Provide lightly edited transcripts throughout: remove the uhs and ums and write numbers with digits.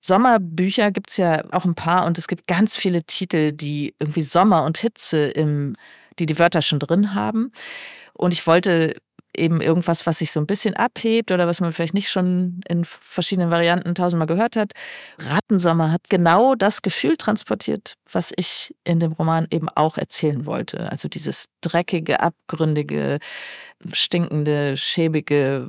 Sommerbücher gibt's ja auch ein paar und es gibt ganz viele Titel, die irgendwie Sommer und Hitze die Wörter schon drin haben. Und ich wollte eben irgendwas, was sich so ein bisschen abhebt oder was man vielleicht nicht schon in verschiedenen Varianten tausendmal gehört hat. Rattensommer hat genau das Gefühl transportiert, was ich in dem Roman eben auch erzählen wollte. Also dieses dreckige, abgründige, stinkende, schäbige.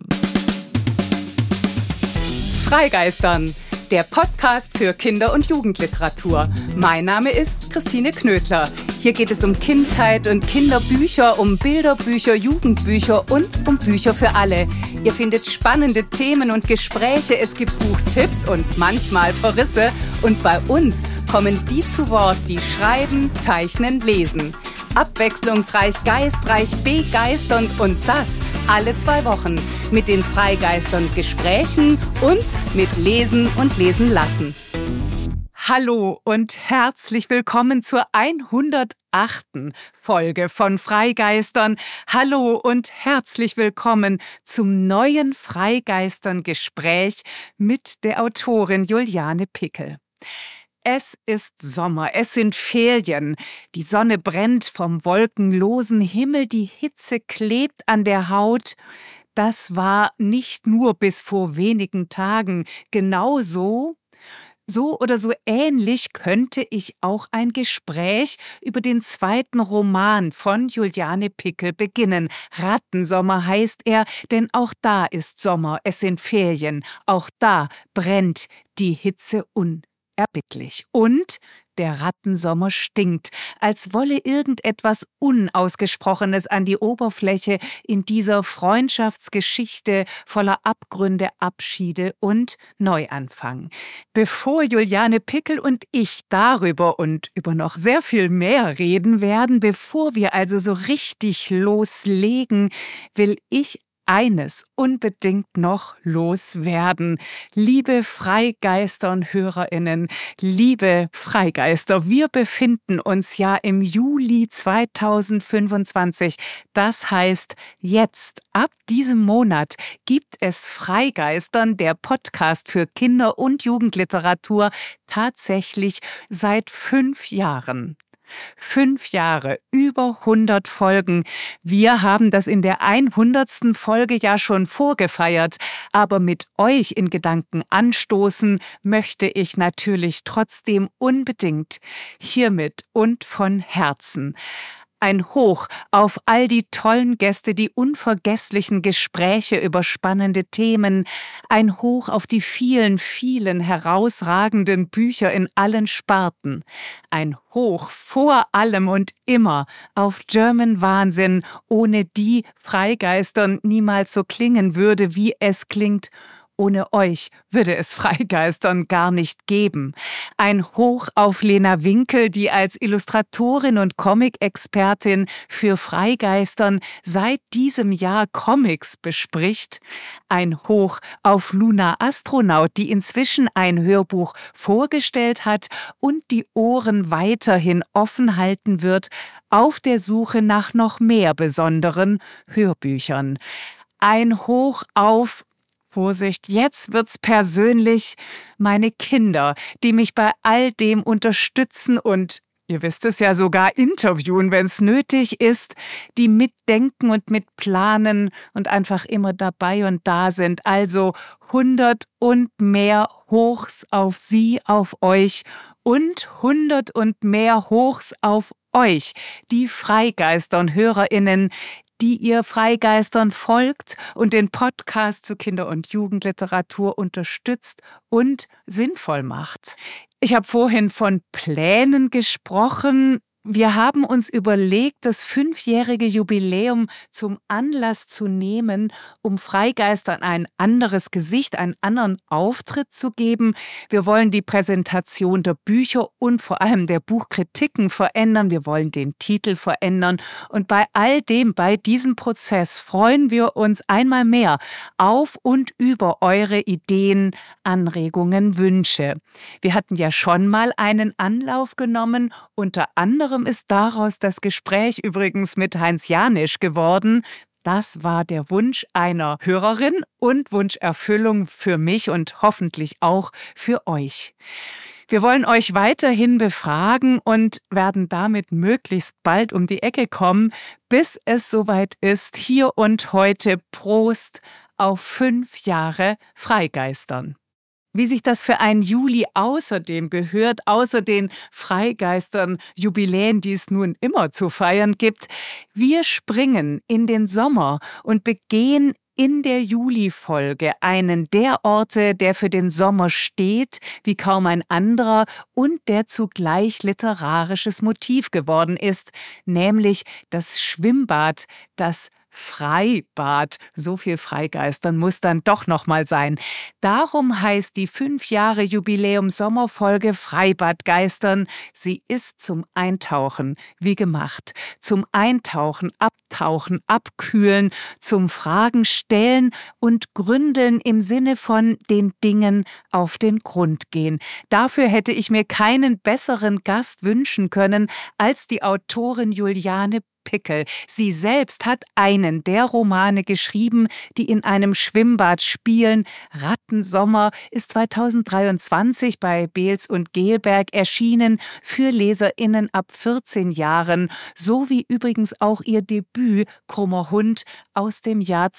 Freigeistern, der Podcast für Kinder- und Jugendliteratur. Mein Name ist Christine Knödler. Hier geht es um Kindheit und Kinderbücher, um Bilderbücher, Jugendbücher und um Bücher für alle. Ihr findet spannende Themen und Gespräche, es gibt Buchtipps und manchmal Verrisse. Und bei uns kommen die zu Wort, die schreiben, zeichnen, lesen. Abwechslungsreich, geistreich, begeisternd und das alle 2 Wochen mit den Freigeistern Gesprächen und mit Lesen und Lesen lassen. Hallo und herzlich willkommen zur 108. Folge von Freigeistern. Hallo und herzlich willkommen zum neuen Freigeistern-Gespräch mit der Autorin Juliane Pickel. Es ist Sommer, es sind Ferien. Die Sonne brennt vom wolkenlosen Himmel, die Hitze klebt an der Haut. Das war nicht nur bis vor wenigen Tagen genauso. So oder so ähnlich könnte ich auch ein Gespräch über den 2. Roman von Juliane Pickel beginnen. Rattensommer heißt er, denn auch da ist Sommer, es sind Ferien. Auch da brennt die Hitze unerbittlich. Und der Rattensommer stinkt, als wolle irgendetwas Unausgesprochenes an die Oberfläche in dieser Freundschaftsgeschichte voller Abgründe, Abschiede und Neuanfang. Bevor Juliane Pickel und ich darüber und über noch sehr viel mehr reden werden, bevor wir also so richtig loslegen, will ich eines unbedingt noch loswerden. Liebe Freigeister und HörerInnen, liebe Freigeister, wir befinden uns ja im Juli 2025. Das heißt, jetzt, ab diesem Monat, gibt es Freigeistern, der Podcast für Kinder- und Jugendliteratur, tatsächlich seit 5 Jahren. 5 Jahre, über 100 Folgen. Wir haben das in der 100. Folge ja schon vorgefeiert, aber mit euch in Gedanken anstoßen möchte ich natürlich trotzdem unbedingt hiermit und von Herzen. Ein Hoch auf all die tollen Gäste, die unvergesslichen Gespräche über spannende Themen. Ein Hoch auf die vielen, vielen herausragenden Bücher in allen Sparten. Ein Hoch vor allem und immer auf German Wahnsinn, ohne die Freigeistern niemals so klingen würde, wie es klingt. Ohne euch würde es Freigeistern gar nicht geben. Ein Hoch auf Lena Winkel, die als Illustratorin und Comic-Expertin für Freigeistern seit diesem Jahr Comics bespricht. Ein Hoch auf Luna Astronaut, die inzwischen ein Hörbuch vorgestellt hat und die Ohren weiterhin offen halten wird auf der Suche nach noch mehr besonderen Hörbüchern. Ein Hoch auf Vorsicht, jetzt wird's persönlich, meine Kinder, die mich bei all dem unterstützen und, ihr wisst es ja, sogar interviewen, wenn es nötig ist, die mitdenken und mitplanen und einfach immer dabei und da sind. Also 100 und mehr Hochs auf Sie, auf euch und 100 und mehr Hochs auf euch, die Freigeister und HörerInnen, die ihr Freigeistern folgt und den Podcast zu Kinder- und Jugendliteratur unterstützt und sinnvoll macht. Ich habe vorhin von Plänen gesprochen. Wir haben uns überlegt, das 5-jährige Jubiläum zum Anlass zu nehmen, um Freigeistern ein anderes Gesicht, einen anderen Auftritt zu geben. Wir wollen die Präsentation der Bücher und vor allem der Buchkritiken verändern. Wir wollen den Titel verändern. Und bei all dem, bei diesem Prozess freuen wir uns einmal mehr auf und über eure Ideen, Anregungen, Wünsche. Wir hatten ja schon mal einen Anlauf genommen, unter anderem ist daraus das Gespräch übrigens mit Heinz Janisch geworden, Das war der Wunsch einer Hörerin und Wunscherfüllung für mich und hoffentlich auch für euch. Wir wollen euch weiterhin befragen und werden damit möglichst bald um die Ecke kommen, bis es soweit ist. Hier und heute Prost auf 5 Jahre Freigeistern. Wie sich das für einen Juli außerdem gehört, außer den Freigeistern, Jubiläen, die es nun immer zu feiern gibt. Wir springen in den Sommer und begehen in der Juli-Folge einen der Orte, der für den Sommer steht, wie kaum ein anderer und der zugleich literarisches Motiv geworden ist, nämlich das Schwimmbad, das Freibad. So viel Freigeistern muss dann doch noch mal sein. Darum heißt die 5 Jahre Jubiläum Sommerfolge Freibadgeistern. Sie ist zum Eintauchen wie gemacht. Zum Eintauchen, Abtauchen, Abkühlen, zum Fragen stellen und gründeln im Sinne von den Dingen auf den Grund gehen. Dafür hätte ich mir keinen besseren Gast wünschen können als die Autorin Juliane Pickel. Sie selbst hat einen der Romane geschrieben, die in einem Schwimmbad spielen. Rattensommer ist 2023 bei Beels und Gelberg erschienen für LeserInnen ab 14 Jahren, sowie übrigens auch ihr Debüt Krummer Hund aus dem Jahr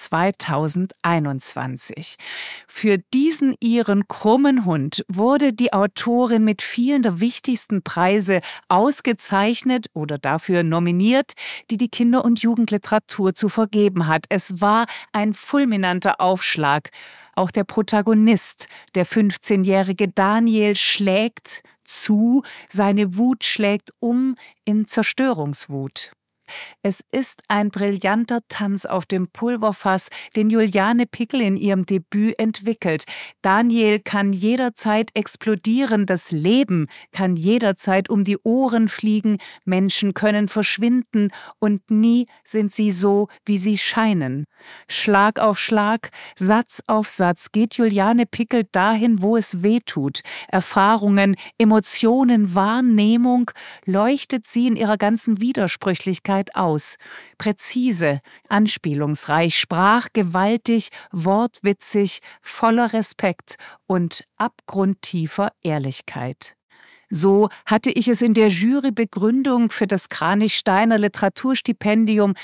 2021. Für diesen ihren krummen Hund wurde die Autorin mit vielen der wichtigsten Preise ausgezeichnet oder dafür nominiert, die Kinder- und Jugendliteratur zu vergeben hat. Es war ein fulminanter Aufschlag. Auch der Protagonist, der 15-jährige Daniel, schlägt zu, seine Wut schlägt um in Zerstörungswut. Es ist ein brillanter Tanz auf dem Pulverfass, den Juliane Pickel in ihrem Debüt entwickelt. Daniel kann jederzeit explodieren, das Leben kann jederzeit um die Ohren fliegen, Menschen können verschwinden und nie sind sie so, wie sie scheinen. Schlag auf Schlag, Satz auf Satz geht Juliane Pickel dahin, wo es weh tut. Erfahrungen, Emotionen, Wahrnehmung leuchtet sie in ihrer ganzen Widersprüchlichkeit aus. Präzise, anspielungsreich, sprachgewaltig, wortwitzig, voller Respekt und abgrundtiefer Ehrlichkeit. So hatte ich es in der Jurybegründung für das Kranich-Steiner Literaturstipendium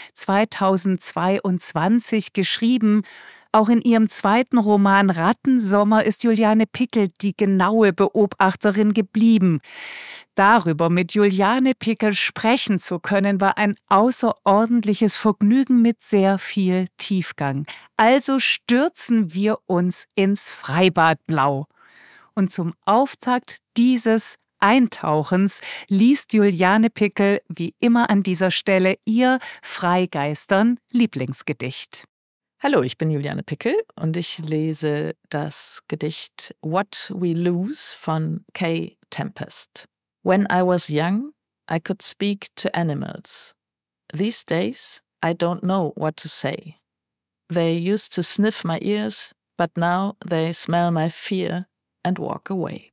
2022 geschrieben. Auch in ihrem zweiten Roman Rattensommer ist Juliane Pickel die genaue Beobachterin geblieben. Darüber mit Juliane Pickel sprechen zu können, war ein außerordentliches Vergnügen mit sehr viel Tiefgang. Also stürzen wir uns ins Freibad Blau. Und zum Auftakt dieses Eintauchens liest Juliane Pickel wie immer an dieser Stelle ihr Freigeistern Lieblingsgedicht. Hallo, ich bin Juliane Pickel und ich lese das Gedicht What We Lose von Kay Tempest. When I was young, I could speak to animals. These days, I don't know what to say. They used to sniff my ears, but now they smell my fear and walk away.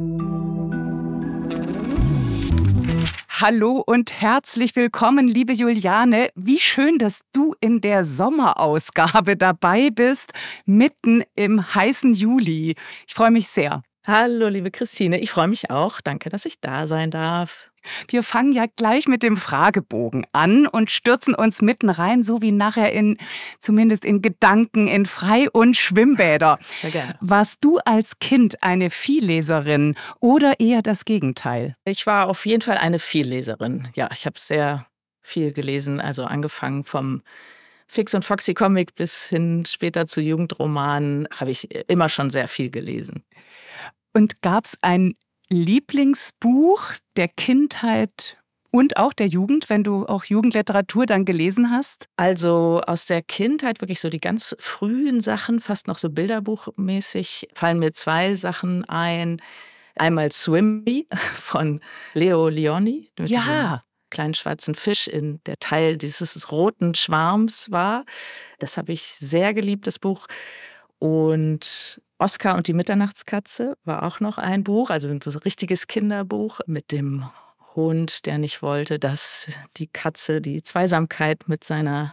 Hallo und herzlich willkommen, liebe Juliane. Wie schön, dass du in der Sommerausgabe dabei bist, mitten im heißen Juli. Ich freue mich sehr. Hallo, liebe Christine, ich freue mich auch. Danke, dass ich da sein darf. Wir fangen ja gleich mit dem Fragebogen an und stürzen uns mitten rein, so wie nachher zumindest in Gedanken, in Frei- und Schwimmbäder. Sehr gerne. Warst du als Kind eine Vielleserin oder eher das Gegenteil? Ich war auf jeden Fall eine Vielleserin. Ja, ich habe sehr viel gelesen, also angefangen vom Fix und Foxy Comic bis hin später zu Jugendromanen habe ich immer schon sehr viel gelesen. Und gab es ein Lieblingsbuch der Kindheit und auch der Jugend, wenn du auch Jugendliteratur dann gelesen hast? Also aus der Kindheit wirklich so die ganz frühen Sachen, fast noch so bilderbuchmäßig, fallen mir 2 Sachen ein. Einmal Swim Me von Leo Lionni. Mit diesem kleinen schwarzen Fisch, in der Teil dieses roten Schwarms war. Das habe ich sehr geliebt, das Buch. Und Oskar und die Mitternachtskatze war auch noch ein Buch, also so ein richtiges Kinderbuch mit dem Hund, der nicht wollte, dass die Katze die Zweisamkeit mit seiner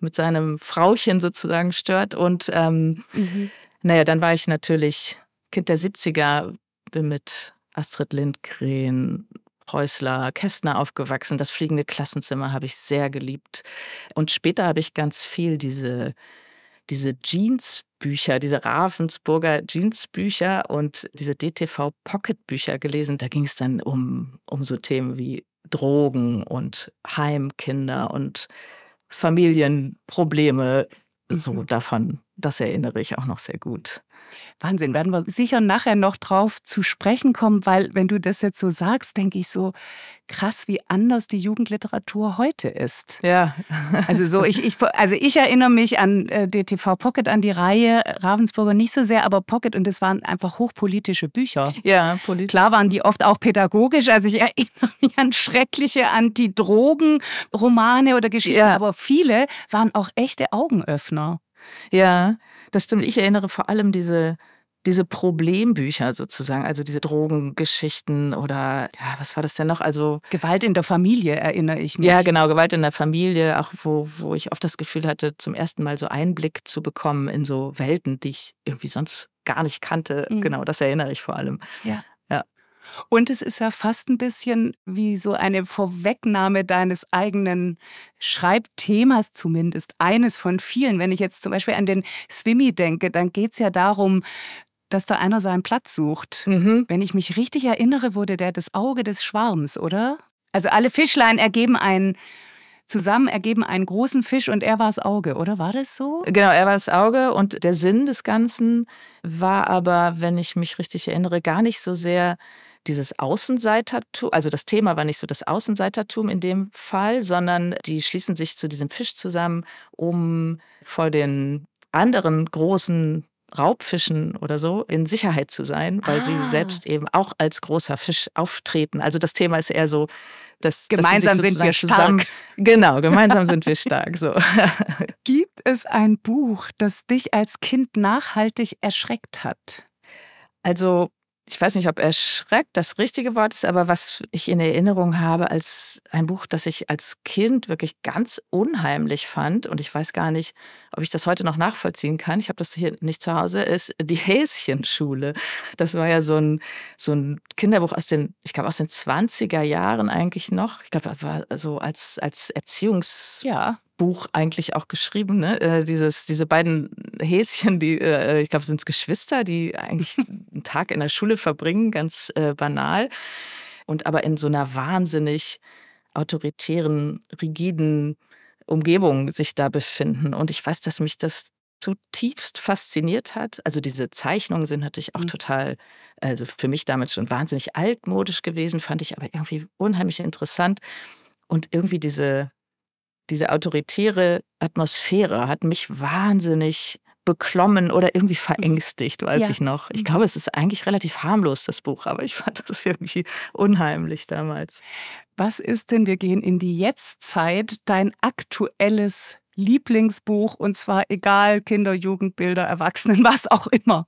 mit seinem Frauchen sozusagen stört. Und naja, dann war ich natürlich Kind der 70er, bin mit Astrid Lindgren, Häusler, Kästner aufgewachsen. Das fliegende Klassenzimmer habe ich sehr geliebt. Und später habe ich ganz viel diese Jeans-Bücher, diese Ravensburger Jeans-Bücher und diese DTV-Pocket-Bücher gelesen. Da ging es dann um so Themen wie Drogen und Heimkinder und Familienprobleme. So davon, das erinnere ich auch noch sehr gut. Wahnsinn, werden wir sicher nachher noch drauf zu sprechen kommen, weil wenn du das jetzt so sagst, denke ich so, krass, wie anders die Jugendliteratur heute ist. Ja. Also ich erinnere mich an DTV Pocket, an die Reihe Ravensburger nicht so sehr, aber Pocket, und das waren einfach hochpolitische Bücher. Ja, politisch. Klar waren die oft auch pädagogisch, also ich erinnere mich an schreckliche Anti-Drogen-Romane oder Geschichten, Ja. aber viele waren auch echte Augenöffner. Ja, das stimmt. Ich erinnere vor allem diese Problembücher sozusagen, also diese Drogengeschichten oder, ja, was war das denn noch? Also Gewalt in der Familie erinnere ich mich. ja, genau, Gewalt in der Familie, auch wo ich oft das Gefühl hatte, zum ersten Mal so Einblick zu bekommen in so Welten, die ich irgendwie sonst gar nicht kannte. Genau, das erinnere ich vor allem. Ja. Ja. Und es ist ja fast ein bisschen wie so eine Vorwegnahme deines eigenen Schreibthemas, zumindest eines von vielen. Wenn ich jetzt zum Beispiel an den Swimmy denke, dann geht es ja darum, dass da einer seinen Platz sucht. Wenn ich mich richtig erinnere, wurde der das Auge des Schwarms, oder? Also alle Fischlein ergeben einen großen Fisch und er war das Auge, oder? War das so? Genau, er war das Auge und der Sinn des Ganzen war aber, wenn ich mich richtig erinnere, gar nicht so sehr dieses Außenseitertum, also das Thema war nicht so das Außenseitertum in dem Fall, sondern die schließen sich zu diesem Fisch zusammen, um vor den anderen großen Raubfischen oder so in Sicherheit zu sein, weil sie selbst eben auch als großer Fisch auftreten. Also das Thema ist eher so, dass gemeinsam dass sie sich sind wir zusammen, stark. Genau, gemeinsam sind wir stark. So. Gibt es ein Buch, das dich als Kind nachhaltig erschreckt hat? Also ich weiß nicht, ob erschreckt das richtige Wort ist, aber was ich in Erinnerung habe als ein Buch, das ich als Kind wirklich ganz unheimlich fand, und ich weiß gar nicht, ob ich das heute noch nachvollziehen kann, ich habe das hier nicht zu Hause, ist die Häschenschule. Das war ja so ein Kinderbuch aus den 20er Jahren eigentlich noch. Ich glaube, das war so als Erziehungsbuch eigentlich auch geschrieben, ne? Diese beiden Häschen, die, ich glaube, sind Geschwister, die eigentlich einen Tag in der Schule verbringen, ganz banal. Und aber in so einer wahnsinnig autoritären, rigiden Umgebung sich da befinden. Und ich weiß, dass mich das zutiefst fasziniert hat. Also diese Zeichnungen sind natürlich auch total, also für mich damals schon wahnsinnig altmodisch gewesen, fand ich aber irgendwie unheimlich interessant. Und irgendwie diese autoritäre Atmosphäre hat mich wahnsinnig beklommen oder irgendwie verängstigt, weiß ich noch. Ich glaube, es ist eigentlich relativ harmlos, das Buch, aber ich fand das irgendwie unheimlich damals. Was ist denn, wir gehen in die Jetztzeit, dein aktuelles Lieblingsbuch, und zwar egal, Kinder, Jugendbilder, Erwachsenen, was auch immer?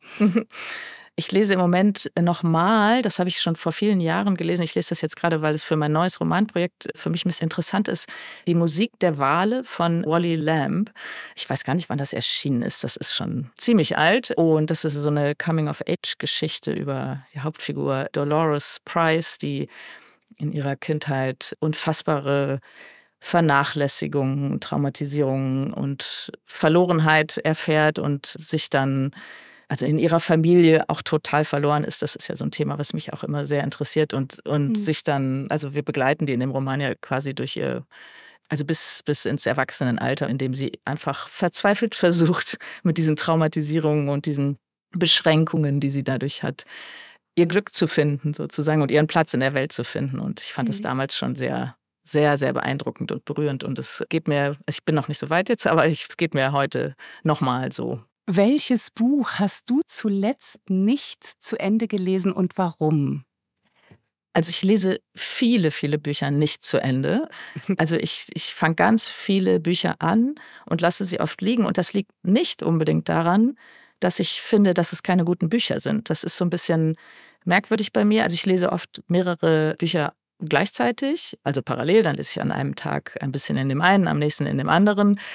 Ich lese im Moment nochmal, das habe ich schon vor vielen Jahren gelesen, ich lese das jetzt gerade, weil es für mein neues Romanprojekt für mich ein bisschen interessant ist, die Musik der Wale von Wally Lamb. Ich weiß gar nicht, wann das erschienen ist, das ist schon ziemlich alt und das ist so eine Coming-of-Age-Geschichte über die Hauptfigur Dolores Price, die in ihrer Kindheit unfassbare Vernachlässigung, Traumatisierung und Verlorenheit erfährt und sich dann also in ihrer Familie auch total verloren ist. Das ist ja so ein Thema, was mich auch immer sehr interessiert und sich dann, also wir begleiten die in dem Roman ja quasi durch ihr, also bis ins Erwachsenenalter, indem sie einfach verzweifelt versucht, mit diesen Traumatisierungen und diesen Beschränkungen, die sie dadurch hat, ihr Glück zu finden sozusagen und ihren Platz in der Welt zu finden. Und ich fand es damals schon sehr, sehr, sehr beeindruckend und berührend. Und es geht mir, ich bin noch nicht so weit jetzt, aber es geht mir heute nochmal so. Welches Buch hast du zuletzt nicht zu Ende gelesen und warum? Also ich lese viele, viele Bücher nicht zu Ende. Also ich fange ganz viele Bücher an und lasse sie oft liegen. Und das liegt nicht unbedingt daran, dass ich finde, dass es keine guten Bücher sind. Das ist so ein bisschen merkwürdig bei mir. Also ich lese oft mehrere Bücher gleichzeitig, also parallel. Dann lese ich an einem Tag ein bisschen in dem einen, am nächsten in dem anderen.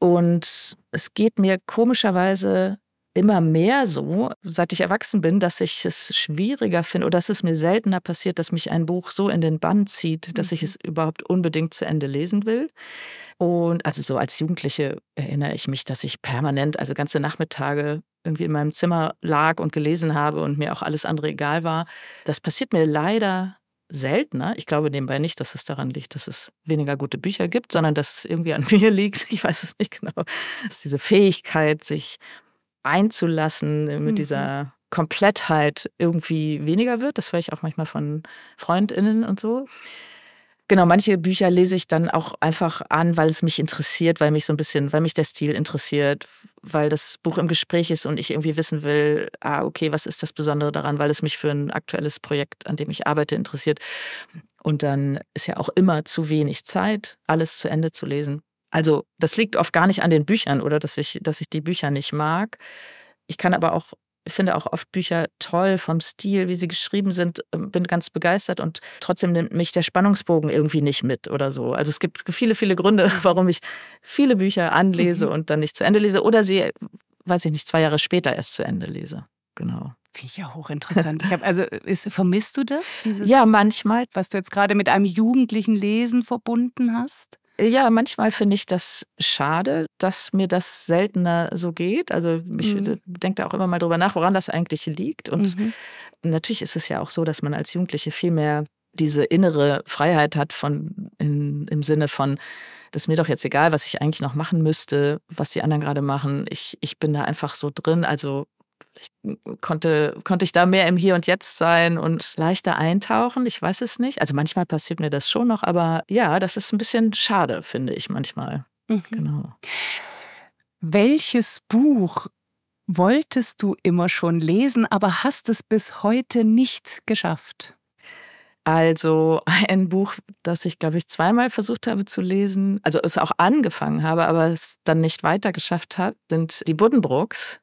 Und es geht mir komischerweise immer mehr so, seit ich erwachsen bin, dass ich es schwieriger finde oder dass es mir seltener passiert, dass mich ein Buch so in den Bann zieht, dass ich es überhaupt unbedingt zu Ende lesen will. Und also so als Jugendliche erinnere ich mich, dass ich permanent, also ganze Nachmittage irgendwie in meinem Zimmer lag und gelesen habe und mir auch alles andere egal war. Das passiert mir leider seltener. Ich glaube nebenbei nicht, dass es daran liegt, dass es weniger gute Bücher gibt, sondern dass es irgendwie an mir liegt. Ich weiß es nicht genau. Dass diese Fähigkeit, sich einzulassen mit dieser Komplettheit irgendwie weniger wird. Das höre ich auch manchmal von FreundInnen und so. Genau, manche Bücher lese ich dann auch einfach an, weil es mich interessiert, weil mich der Stil interessiert, weil das Buch im Gespräch ist und ich irgendwie wissen will, okay, was ist das Besondere daran, weil es mich für ein aktuelles Projekt, an dem ich arbeite, interessiert. Und dann ist ja auch immer zu wenig Zeit, alles zu Ende zu lesen. Also das liegt oft gar nicht an den Büchern oder dass ich die Bücher nicht mag. Ich kann aber auch, finde auch oft Bücher toll vom Stil, wie sie geschrieben sind, bin ganz begeistert und trotzdem nimmt mich der Spannungsbogen irgendwie nicht mit oder so. Also es gibt viele, viele Gründe, warum ich viele Bücher anlese und dann nicht zu Ende lese oder sie, weiß ich nicht, 2 Jahre später erst zu Ende lese. Genau. Finde ich ja hochinteressant. Vermisst du das? Ja, manchmal. Was du jetzt gerade mit einem jugendlichen Lesen verbunden hast? Ja, manchmal finde ich das schade, dass mir das seltener so geht. Also ich denke da auch immer mal drüber nach, woran das eigentlich liegt. Und natürlich ist es ja auch so, dass man als Jugendliche viel mehr diese innere Freiheit hat im Sinne von, das ist mir doch jetzt egal, was ich eigentlich noch machen müsste, was die anderen gerade machen. Ich bin da einfach so drin. Also konnte ich da mehr im Hier und Jetzt sein und leichter eintauchen? Ich weiß es nicht. Also manchmal passiert mir das schon noch, aber ja, das ist ein bisschen schade, finde ich manchmal. Genau. Welches Buch wolltest du immer schon lesen, aber hast es bis heute nicht geschafft? Also ein Buch, das ich, glaube ich, 2-mal versucht habe zu lesen, also es auch angefangen habe, aber es dann nicht weiter geschafft hat, sind die Buddenbrooks.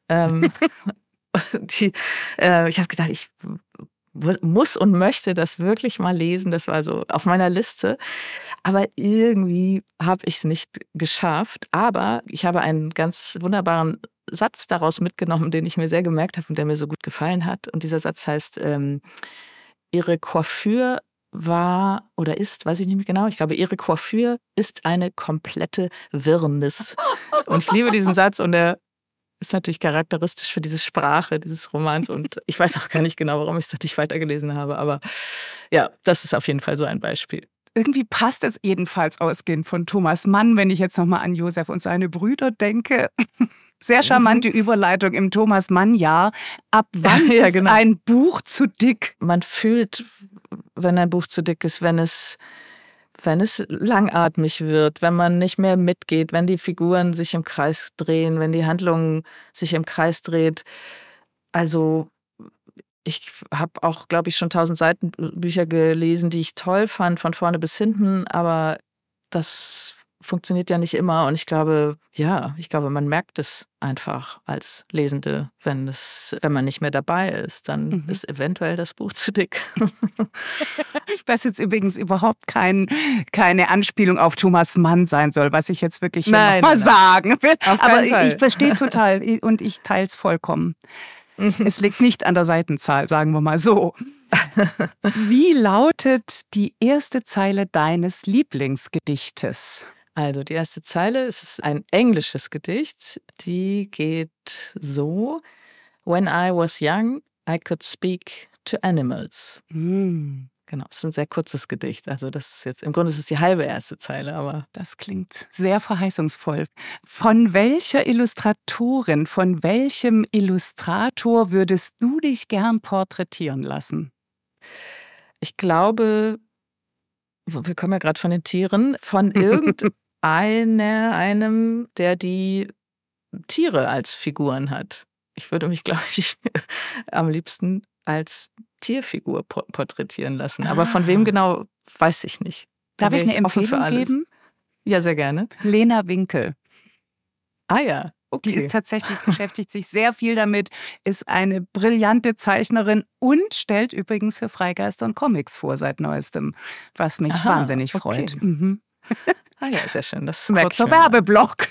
Ich habe gedacht, ich muss und möchte das wirklich mal lesen. Das war so auf meiner Liste. Aber irgendwie habe ich es nicht geschafft. Aber ich habe einen ganz wunderbaren Satz daraus mitgenommen, den ich mir sehr gemerkt habe und der mir so gut gefallen hat. Und dieser Satz heißt, ihre Coiffure war oder ist, weiß ich nicht mehr genau, ich glaube, ihre Coiffure ist eine komplette Wirrnis. Und ich liebe diesen Satz und der ist natürlich charakteristisch für diese Sprache dieses Romans und ich weiß auch gar nicht genau, warum ich es nicht weitergelesen habe, aber ja, das ist auf jeden Fall so ein Beispiel. Irgendwie passt es jedenfalls ausgehend von Thomas Mann, wenn ich jetzt nochmal an Josef und seine Brüder denke. Sehr charmante Überleitung im Thomas Mann-Jahr. Ab wann ist ein Buch zu dick? Man fühlt, wenn ein Buch zu dick ist, wenn es langatmig wird, wenn man nicht mehr mitgeht, wenn die Figuren sich im Kreis drehen, wenn die Handlung sich im Kreis dreht. Also ich habe auch, glaube ich, schon 1000 Seiten Bücher gelesen, die ich toll fand, von vorne bis hinten, aber das funktioniert ja nicht immer und ich glaube, man merkt es einfach als Lesende, wenn man nicht mehr dabei ist, dann ist eventuell das Buch zu dick. Was jetzt übrigens überhaupt keine Anspielung auf Thomas Mann sein soll, was ich jetzt wirklich mal sagen will. Aber ich verstehe total und ich teile es vollkommen. Es liegt nicht an der Seitenzahl, sagen wir mal so. Wie lautet die erste Zeile deines Lieblingsgedichtes? Also die erste Zeile ist ein englisches Gedicht. Die geht so: When I was young, I could speak to animals. Genau, es ist ein sehr kurzes Gedicht. Also das ist jetzt, im Grunde ist es die halbe erste Zeile, aber... Das klingt sehr verheißungsvoll. Von welcher Illustratorin, von welchem Illustrator würdest du dich gern porträtieren lassen? Ich glaube, wir kommen ja gerade von den Tieren, von einem, der die Tiere als Figuren hat. Ich würde mich, glaube ich, am liebsten als Tierfigur porträtieren lassen. Aber von wem genau, weiß ich nicht. Darf ich eine Empfehlung geben? Ja, sehr gerne. Lena Winkel. Ah ja, okay. Die ist tatsächlich, beschäftigt sich sehr viel damit, ist eine brillante Zeichnerin und stellt übrigens für Freigeistern Comics vor seit Neuestem, was mich wahnsinnig freut. Ah ja, sehr schön. Das Kurzer Werbeblock.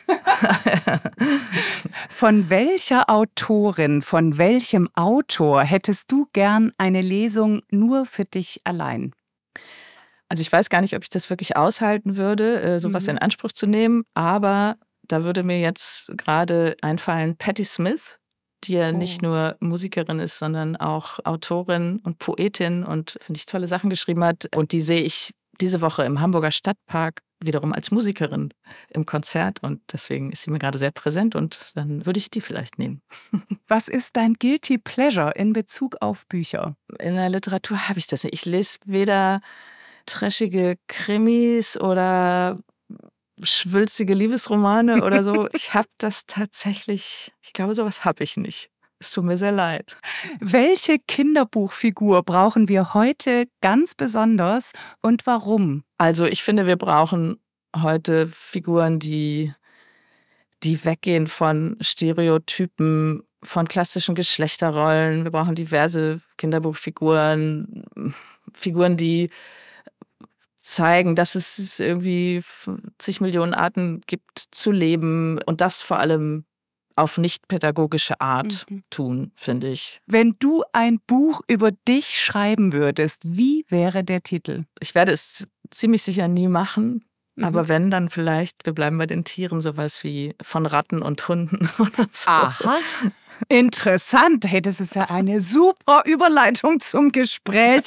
Von welcher Autorin, von welchem Autor hättest du gern eine Lesung nur für dich allein? Also ich weiß gar nicht, ob ich das wirklich aushalten würde, sowas in Anspruch zu nehmen, aber da würde mir jetzt gerade einfallen Patti Smith, die ja nicht nur Musikerin ist, sondern auch Autorin und Poetin und, finde ich, tolle Sachen geschrieben hat. Und die sehe ich diese Woche im Hamburger Stadtpark wiederum als Musikerin im Konzert. Und deswegen ist sie mir gerade sehr präsent und dann würde ich die vielleicht nehmen. Was ist dein Guilty Pleasure in Bezug auf Bücher? In der Literatur habe ich das nicht. Ich lese weder trashige Krimis oder schwülstige Liebesromane oder so. Ich habe das tatsächlich, ich glaube, sowas habe ich nicht. Es tut mir sehr leid. Welche Kinderbuchfigur brauchen wir heute ganz besonders und warum? Also ich finde, wir brauchen heute Figuren, die weggehen von Stereotypen, von klassischen Geschlechterrollen. Wir brauchen diverse Kinderbuchfiguren, Figuren, die zeigen, dass es irgendwie zig Millionen Arten gibt zu leben und das vor allem auf nicht pädagogische Art tun, finde ich. Wenn du ein Buch über dich schreiben würdest, wie wäre der Titel? Ich werde es ziemlich sicher nie machen, aber wenn, dann vielleicht, wir bleiben bei den Tieren, sowas wie von Ratten und Hunden oder so. Aha. Interessant. Hey, das ist ja eine super Überleitung zum Gespräch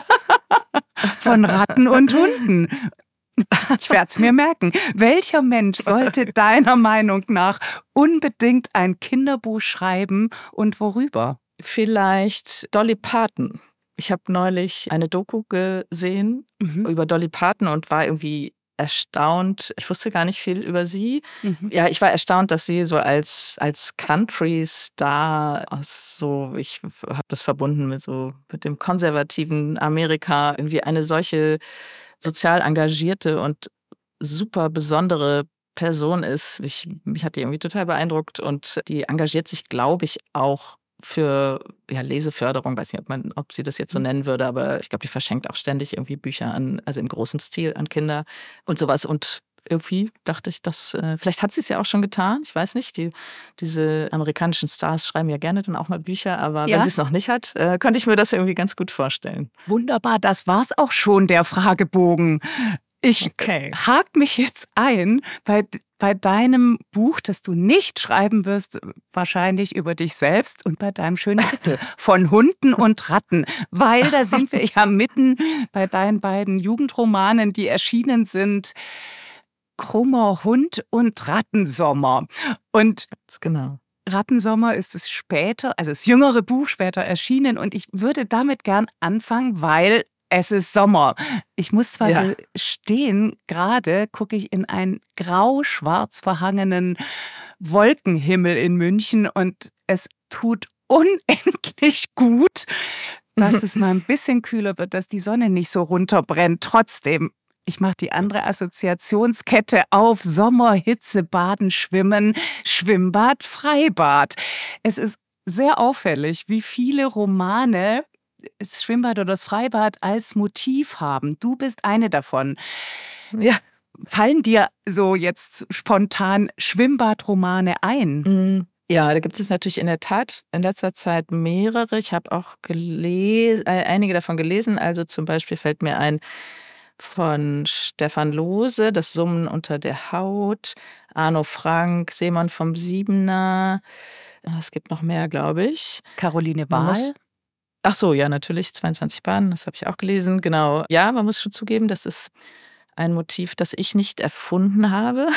von Ratten und Hunden. Ich werde es mir merken. Welcher Mensch sollte deiner Meinung nach unbedingt ein Kinderbuch schreiben und worüber? Vielleicht Dolly Parton. Ich habe neulich eine Doku gesehen über Dolly Parton und war irgendwie erstaunt. Ich wusste gar nicht viel über sie. Ja, ich war erstaunt, dass sie so als Country-Star aus so, ich habe das verbunden mit dem konservativen Amerika, irgendwie eine solche sozial engagierte und super besondere Person ist. Mich hat die irgendwie total beeindruckt und die engagiert sich, glaube ich, auch für Leseförderung. Weiß nicht, ob sie das jetzt so nennen würde, aber ich glaube, die verschenkt auch ständig irgendwie Bücher also im großen Stil an Kinder und sowas. Und irgendwie dachte ich, vielleicht hat sie es ja auch schon getan. Ich weiß nicht. Diese amerikanischen Stars schreiben ja gerne dann auch mal Bücher, aber wenn sie es noch nicht hat, könnte ich mir das irgendwie ganz gut vorstellen. Wunderbar, das war's auch schon, der Fragebogen. Ich hake mich jetzt ein bei deinem Buch, das du nicht schreiben wirst, wahrscheinlich über dich selbst und bei deinem schönen Titel von Hunden und Ratten, weil da sind wir ja mitten bei deinen beiden Jugendromanen, die erschienen sind. Krummer Hund und Rattensommer. Und genau. Rattensommer ist es später, also das jüngere Buch später erschienen und ich würde damit gern anfangen, weil es ist Sommer. Ich muss zwar gestehen, gerade gucke ich in einen grau-schwarz verhangenen Wolkenhimmel in München und es tut unendlich gut, dass es mal ein bisschen kühler wird, dass die Sonne nicht so runterbrennt. Trotzdem, ich mache die andere Assoziationskette auf. Sommer, Hitze, Baden, Schwimmen, Schwimmbad, Freibad. Es ist sehr auffällig, wie viele Romane das Schwimmbad oder das Freibad als Motiv haben. Du bist eine davon. Ja. Fallen dir so jetzt spontan Schwimmbadromane ein? Ja, da gibt es natürlich in der Tat in letzter Zeit mehrere. Ich habe auch einige davon gelesen. Also zum Beispiel fällt mir ein von Stefan Lohse, Das Summen unter der Haut, Arno Frank, Simon vom Siebener. Es gibt noch mehr, glaube ich. Caroline Wahl. Ach so, ja, natürlich, 22 Bahnen, das habe ich auch gelesen, genau. Ja, man muss schon zugeben, das ist ein Motiv, das ich nicht erfunden habe.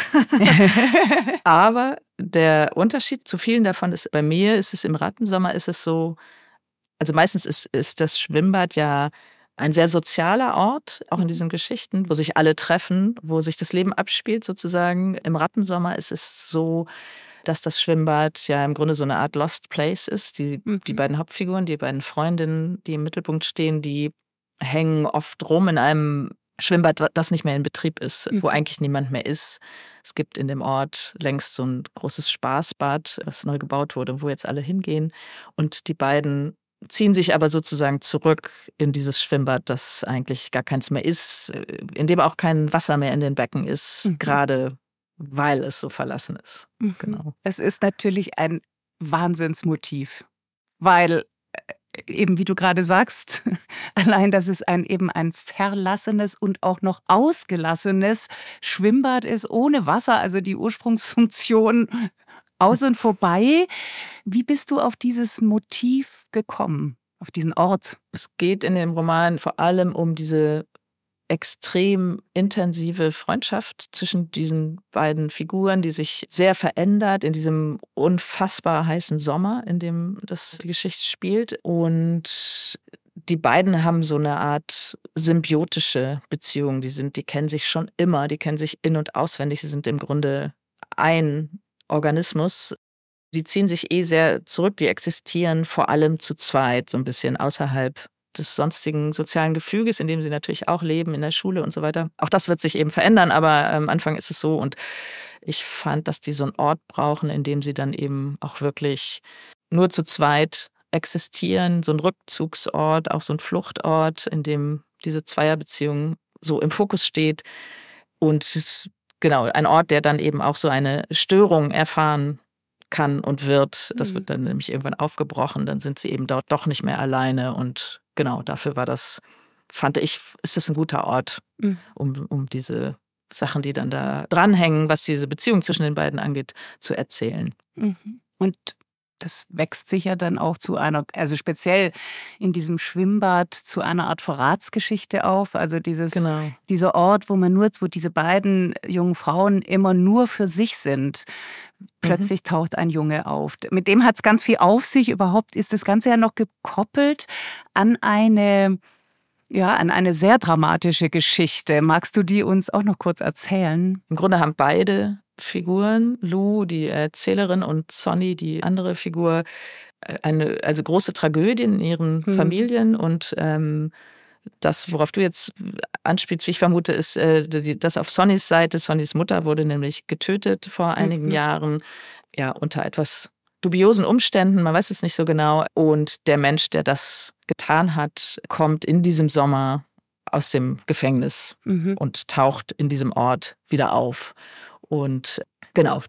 Aber der Unterschied zu vielen davon ist, bei mir ist es im Rattensommer, ist es so, also meistens ist das Schwimmbad ja ein sehr sozialer Ort, auch in diesen Geschichten, wo sich alle treffen, wo sich das Leben abspielt sozusagen. Im Rattensommer ist es so, dass das Schwimmbad ja im Grunde so eine Art Lost Place ist. Die beiden Hauptfiguren, die beiden Freundinnen, die im Mittelpunkt stehen, die hängen oft rum in einem Schwimmbad, das nicht mehr in Betrieb ist, wo eigentlich niemand mehr ist. Es gibt in dem Ort längst so ein großes Spaßbad, das neu gebaut wurde, wo jetzt alle hingehen. Und die beiden ziehen sich aber sozusagen zurück in dieses Schwimmbad, das eigentlich gar keins mehr ist, in dem auch kein Wasser mehr in den Becken ist, gerade weil es so verlassen ist. Genau. Es ist natürlich ein Wahnsinnsmotiv, weil eben wie du gerade sagst, allein, dass es eben ein verlassenes und auch noch ausgelassenes Schwimmbad ist, ohne Wasser, also die Ursprungsfunktion aus und vorbei. Wie bist du auf dieses Motiv gekommen, auf diesen Ort? Es geht in dem Roman vor allem um diese extrem intensive Freundschaft zwischen diesen beiden Figuren, die sich sehr verändert in diesem unfassbar heißen Sommer, in dem die Geschichte spielt. Und die beiden haben so eine Art symbiotische Beziehung. Die kennen sich schon immer, die kennen sich in- und auswendig. Sie sind im Grunde ein Organismus. Die ziehen sich sehr zurück, die existieren vor allem zu zweit, so ein bisschen außerhalb des sonstigen sozialen Gefüges, in dem sie natürlich auch leben, in der Schule und so weiter. Auch das wird sich eben verändern, aber am Anfang ist es so. Und ich fand, dass die so einen Ort brauchen, in dem sie dann eben auch wirklich nur zu zweit existieren, so ein Rückzugsort, auch so ein Fluchtort, in dem diese Zweierbeziehung so im Fokus steht. Und genau, ein Ort, der dann eben auch so eine Störung erfahren kann und wird. Das wird dann nämlich irgendwann aufgebrochen, dann sind sie eben dort doch nicht mehr alleine. Und genau, dafür fand ich, ist es ein guter Ort, um diese Sachen, die dann da dranhängen, was diese Beziehung zwischen den beiden angeht, zu erzählen. Und das wächst sich ja dann auch zu einer, also speziell in diesem Schwimmbad, zu einer Art Verratsgeschichte auf. Also dieser Ort, wo diese beiden jungen Frauen immer nur für sich sind. Plötzlich taucht ein Junge auf. Mit dem hat es ganz viel auf sich. Überhaupt ist das Ganze ja noch gekoppelt an eine sehr dramatische Geschichte. Magst du die uns auch noch kurz erzählen? Im Grunde haben beide Figuren, Lou, die Erzählerin, und Sonny, die andere Figur, also große Tragödien in ihren Familien. Und das, worauf du jetzt anspielst, wie ich vermute, ist das auf Sonnys Seite. Sonnys Mutter wurde nämlich getötet vor einigen Jahren, ja, unter etwas dubiosen Umständen, man weiß es nicht so genau. Und der Mensch, der das getan hat, kommt in diesem Sommer aus dem Gefängnis und taucht in diesem Ort wieder auf. Und genau,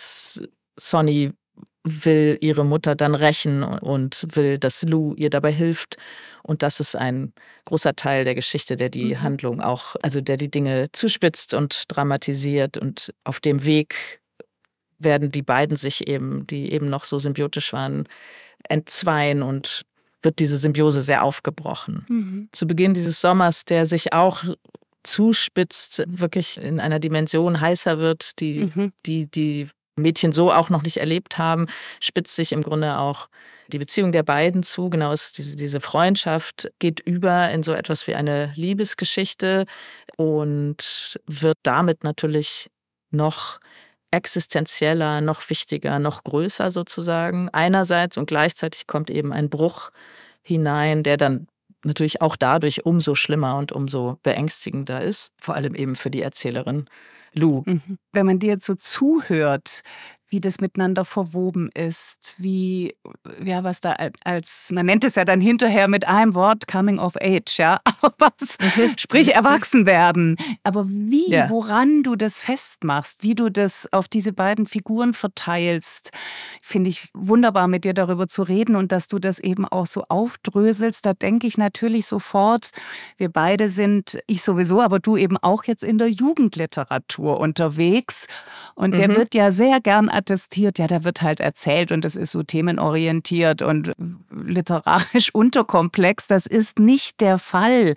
Sonny will ihre Mutter dann rächen und will, dass Lou ihr dabei hilft. Und das ist ein großer Teil der Geschichte, der die Handlung auch, also der die Dinge zuspitzt und dramatisiert. Und auf dem Weg werden die beiden sich eben, die eben noch so symbiotisch waren, entzweien und wird diese Symbiose sehr aufgebrochen. Zu Beginn dieses Sommers, der sich auch zuspitzt, wirklich in einer Dimension heißer wird, die Mädchen so auch noch nicht erlebt haben, spitzt sich im Grunde auch die Beziehung der beiden zu. Genau, diese Freundschaft geht über in so etwas wie eine Liebesgeschichte und wird damit natürlich noch existenzieller, noch wichtiger, noch größer sozusagen. Einerseits, und gleichzeitig kommt eben ein Bruch hinein, der dann natürlich auch dadurch umso schlimmer und umso beängstigender ist. Vor allem eben für die Erzählerin Lou. Wenn man dir jetzt so zuhört, wie das miteinander verwoben ist, was da man nennt es ja dann hinterher mit einem Wort Coming of Age, ja, aber sprich erwachsen werden. Aber woran du das festmachst, wie du das auf diese beiden Figuren verteilst, finde ich wunderbar, mit dir darüber zu reden und dass du das eben auch so aufdröselst. Da denke ich natürlich sofort, wir beide sind, ich sowieso, aber du eben auch jetzt in der Jugendliteratur unterwegs und der wird ja sehr gern attestiert, ja, da wird halt erzählt und das ist so themenorientiert und literarisch unterkomplex. Das ist nicht der Fall.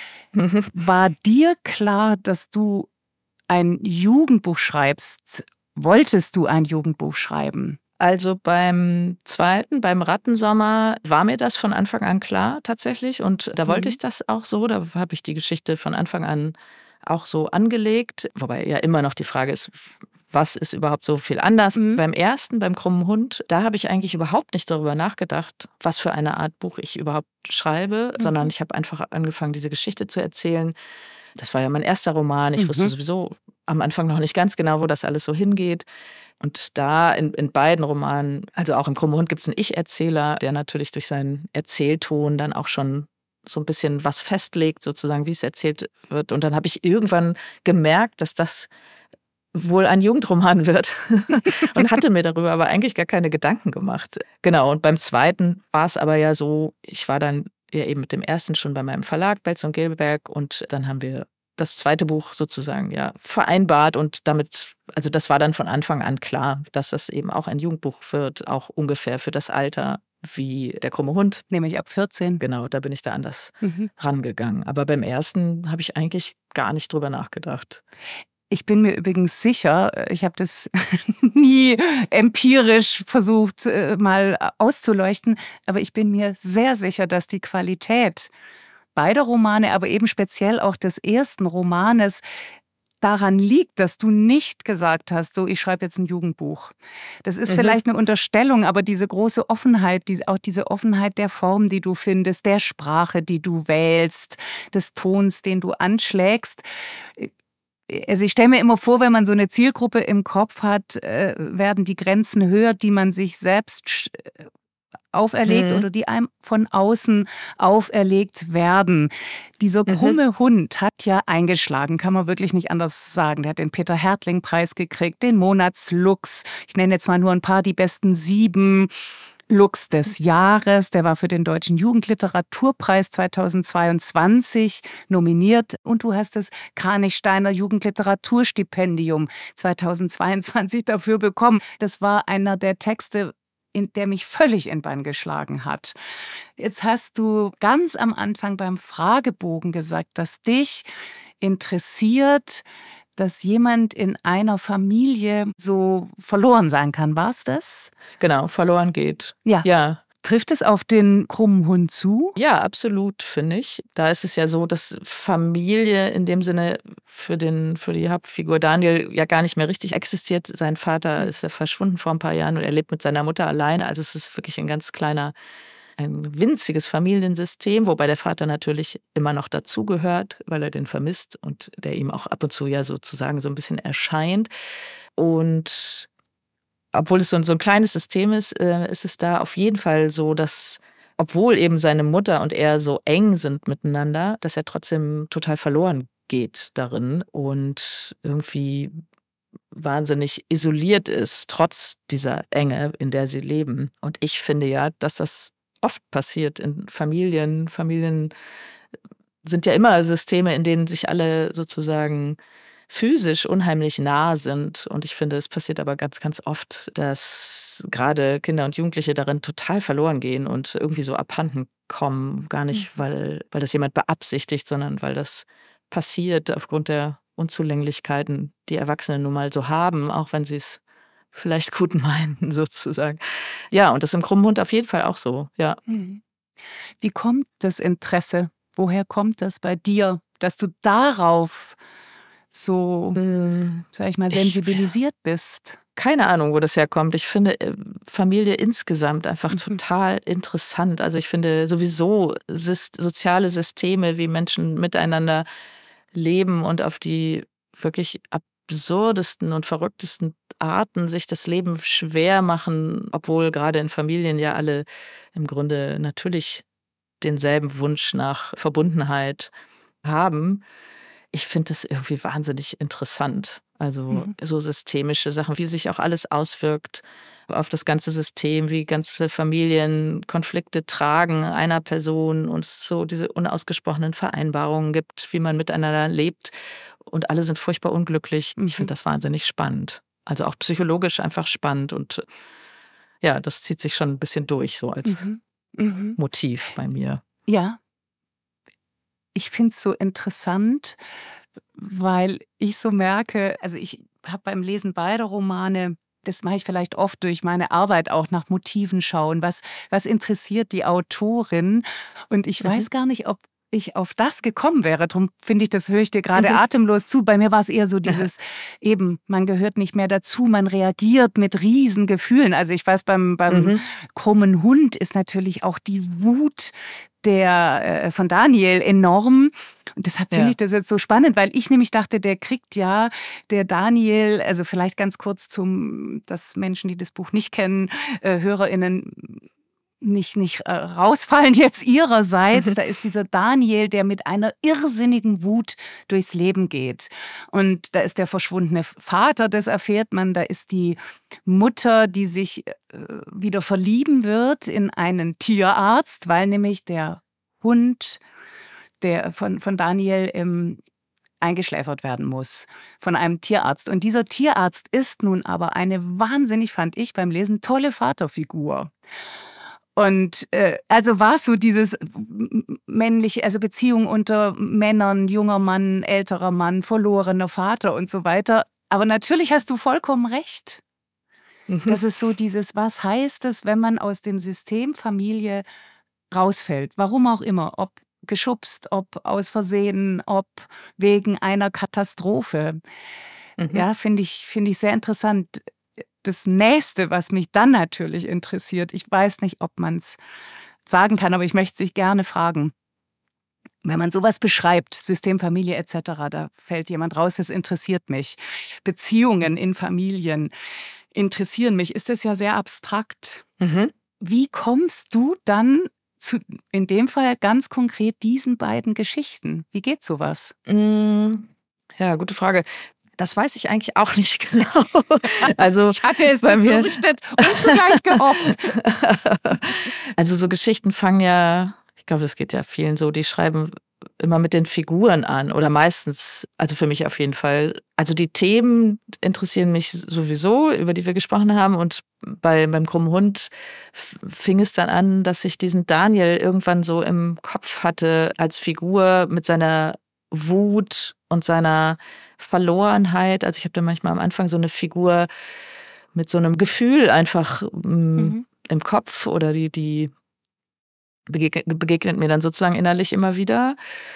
War dir klar, dass du ein Jugendbuch schreibst? Wolltest du ein Jugendbuch schreiben? Also beim Rattensommer, war mir das von Anfang an klar tatsächlich und da wollte ich das auch so, da habe ich die Geschichte von Anfang an auch so angelegt, wobei ja immer noch die Frage ist, was ist überhaupt so viel anders? Beim ersten, beim Krummen Hund, da habe ich eigentlich überhaupt nicht darüber nachgedacht, was für eine Art Buch ich überhaupt schreibe, sondern ich habe einfach angefangen, diese Geschichte zu erzählen. Das war ja mein erster Roman. Ich wusste sowieso am Anfang noch nicht ganz genau, wo das alles so hingeht. Und da in beiden Romanen, also auch im Krummen Hund, gibt es einen Ich-Erzähler, der natürlich durch seinen Erzählton dann auch schon so ein bisschen was festlegt, sozusagen, wie es erzählt wird. Und dann habe ich irgendwann gemerkt, dass das wohl ein Jugendroman wird und hatte mir darüber aber eigentlich gar keine Gedanken gemacht. Genau, und beim zweiten war es aber ja so, ich war dann ja eben mit dem ersten schon bei meinem Verlag, Belz und Gelberg, und dann haben wir das zweite Buch sozusagen ja vereinbart und damit, also das war dann von Anfang an klar, dass das eben auch ein Jugendbuch wird, auch ungefähr für das Alter wie der Krumme Hund. Nämlich ab 14. Genau, da bin ich da anders rangegangen. Aber beim ersten habe ich eigentlich gar nicht drüber nachgedacht. Ich bin mir übrigens sicher, ich habe das nie empirisch versucht mal auszuleuchten, aber ich bin mir sehr sicher, dass die Qualität beider Romane, aber eben speziell auch des ersten Romanes, daran liegt, dass du nicht gesagt hast, so, ich schreibe jetzt ein Jugendbuch. Das ist vielleicht eine Unterstellung, aber diese große Offenheit, auch diese Offenheit der Form, die du findest, der Sprache, die du wählst, des Tons, den du anschlägst. Also ich stelle mir immer vor, wenn man so eine Zielgruppe im Kopf hat, werden die Grenzen höher, die man sich selbst auferlegt oder die einem von außen auferlegt werden. Dieser Krumme Hund hat ja eingeschlagen, kann man wirklich nicht anders sagen. Der hat den Peter-Härtling-Preis gekriegt, den Monatslux. Ich nenne jetzt mal nur ein paar, die besten 7 Lux des Jahres. Der war für den Deutschen Jugendliteraturpreis 2022 nominiert. Und du hast das Kranichsteiner Jugendliteraturstipendium 2022 dafür bekommen. Das war einer der Texte, der mich völlig in Bann geschlagen hat. Jetzt hast du ganz am Anfang beim Fragebogen gesagt, dass dich interessiert, dass jemand in einer Familie so verloren sein kann. War es das? Genau, verloren geht. Ja. Trifft es auf den Krummen Hund zu? Ja, absolut, finde ich. Da ist es ja so, dass Familie in dem Sinne für die Hauptfigur Daniel ja gar nicht mehr richtig existiert. Sein Vater ist ja verschwunden vor ein paar Jahren und er lebt mit seiner Mutter alleine. Also es ist wirklich ein winziges Familiensystem, wobei der Vater natürlich immer noch dazugehört, weil er den vermisst und der ihm auch ab und zu ja sozusagen so ein bisschen erscheint. Und obwohl es so ein kleines System ist, ist es da auf jeden Fall so, dass, obwohl eben seine Mutter und er so eng sind miteinander, dass er trotzdem total verloren geht darin und irgendwie wahnsinnig isoliert ist, trotz dieser Enge, in der sie leben. Und ich finde ja, dass das oft passiert in Familien. Familien sind ja immer Systeme, in denen sich alle sozusagen physisch unheimlich nah sind. Und ich finde, es passiert aber ganz, ganz oft, dass gerade Kinder und Jugendliche darin total verloren gehen und irgendwie so abhanden kommen. Gar nicht, weil das jemand beabsichtigt, sondern weil das passiert aufgrund der Unzulänglichkeiten, die Erwachsene nun mal so haben, auch wenn sie es vielleicht gut meinen, sozusagen. Ja, und das ist im Krummen Hund auf jeden Fall auch so, ja. Wie kommt das Interesse? Woher kommt das bei dir, dass du darauf so, sag ich mal, sensibilisiert bist? Keine Ahnung, wo das herkommt. Ich finde Familie insgesamt einfach total interessant. Also ich finde sowieso soziale Systeme, wie Menschen miteinander leben und auf die wirklich absurdesten und verrücktesten Arten sich das Leben schwer machen, obwohl gerade in Familien ja alle im Grunde natürlich denselben Wunsch nach Verbundenheit haben. Ich finde das irgendwie wahnsinnig interessant. Also so systemische Sachen, wie sich auch alles auswirkt auf das ganze System, wie ganze Familien Konflikte tragen einer Person und es so diese unausgesprochenen Vereinbarungen gibt, wie man miteinander lebt und alle sind furchtbar unglücklich. Ich finde das wahnsinnig spannend. Also auch psychologisch einfach spannend und ja, das zieht sich schon ein bisschen durch so als Motiv bei mir. Ja. Ich finde es so interessant, weil ich so merke, also ich habe beim Lesen beider Romane, das mache ich vielleicht oft durch meine Arbeit auch, nach Motiven schauen. Was interessiert die Autorin? Und ich weiß gar nicht, ob ich auf das gekommen wäre. Darum finde ich, das höre ich dir gerade atemlos zu. Bei mir war es eher so dieses, eben, man gehört nicht mehr dazu, man reagiert mit Riesengefühlen. Also ich weiß, beim Krummen Hund ist natürlich auch die Wut von Daniel enorm. Und deshalb finde ich das jetzt so spannend, weil ich nämlich dachte, der Daniel, also vielleicht ganz kurz dass Menschen, die das Buch nicht kennen, HörerInnen nicht rausfallen jetzt ihrerseits. Da ist dieser Daniel, der mit einer irrsinnigen Wut durchs Leben geht. Und da ist der verschwundene Vater, das erfährt man. Da ist die Mutter, die sich wieder verlieben wird in einen Tierarzt, weil nämlich der Hund von Daniel eingeschläfert werden muss von einem Tierarzt. Und dieser Tierarzt ist nun aber eine wahnsinnig, fand ich beim Lesen, tolle Vaterfigur. Und also war es so dieses männliche, also Beziehung unter Männern, junger Mann, älterer Mann, verlorener Vater und so weiter. Aber natürlich hast du vollkommen recht. Das ist so dieses, was heißt es, wenn man aus dem System Familie rausfällt? Warum auch immer, ob geschubst, ob aus Versehen, ob wegen einer Katastrophe. Ja, finde ich sehr interessant. Das Nächste, was mich dann natürlich interessiert, ich weiß nicht, ob man es sagen kann, aber ich möchte sich gerne fragen. Wenn man sowas beschreibt, System, Familie etc., da fällt jemand raus, das interessiert mich. Beziehungen in Familien interessieren mich. Ist das ja sehr abstrakt. Wie kommst du dann zu, in dem Fall ganz konkret, diesen beiden Geschichten? Wie geht sowas? Ja, gute Frage. Das weiß ich eigentlich auch nicht genau. Also ich hatte es befürchtet und zugleich gehofft. Also so Geschichten fangen ja, ich glaube, das geht ja vielen so, die schreiben immer mit den Figuren an oder meistens, also für mich auf jeden Fall. Also die Themen interessieren mich sowieso, über die wir gesprochen haben, und beim Krummen Hund fing es dann an, dass ich diesen Daniel irgendwann so im Kopf hatte als Figur mit seiner Wut und seiner Verlorenheit. Also ich habe da manchmal am Anfang so eine Figur mit so einem Gefühl einfach im Kopf, oder die begegnet mir dann sozusagen innerlich immer wieder.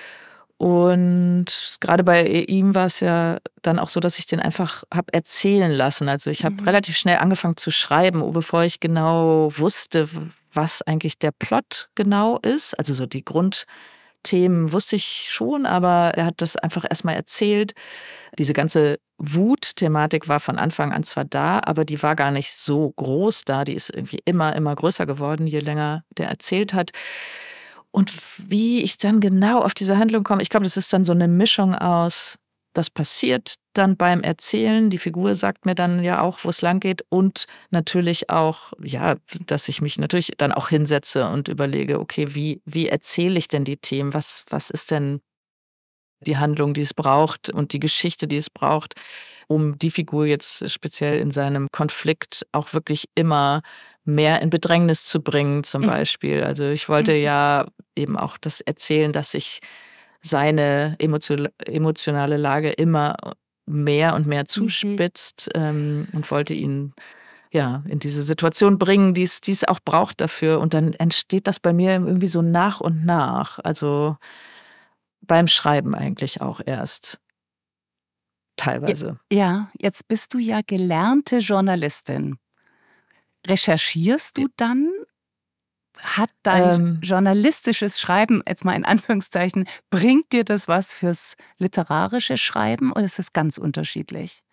Und gerade bei ihm war es ja dann auch so, dass ich den einfach habe erzählen lassen. Also ich habe relativ schnell angefangen zu schreiben, bevor ich genau wusste, was eigentlich der Plot genau ist. Also so die Grundthemen wusste ich schon, aber er hat das einfach erstmal erzählt. Diese ganze Wut-Thematik war von Anfang an zwar da, aber die war gar nicht so groß da. Die ist irgendwie immer größer geworden, je länger der erzählt hat. Und wie ich dann genau auf diese Handlung komme, ich glaube, das ist dann so eine Mischung aus, das passiert dann beim Erzählen, die Figur sagt mir dann ja auch, wo es lang geht, und natürlich auch, ja, dass ich mich natürlich dann auch hinsetze und überlege, okay, wie erzähle ich denn die Themen? Was ist denn die Handlung, die es braucht, und die Geschichte, die es braucht, um die Figur jetzt speziell in seinem Konflikt auch wirklich immer mehr in Bedrängnis zu bringen, zum Beispiel. Also ich wollte ja eben auch das erzählen, dass sich seine emotionale Lage immer mehr und mehr zuspitzt, und wollte ihn ja in diese Situation bringen, die es auch braucht dafür. Und dann entsteht das bei mir irgendwie so nach und nach. Also beim Schreiben eigentlich auch erst. Teilweise. Ja, jetzt bist du ja gelernte Journalistin. Recherchierst du dann? Hat dein journalistisches Schreiben, jetzt mal in Anführungszeichen, bringt dir das was fürs literarische Schreiben, oder ist es ganz unterschiedlich?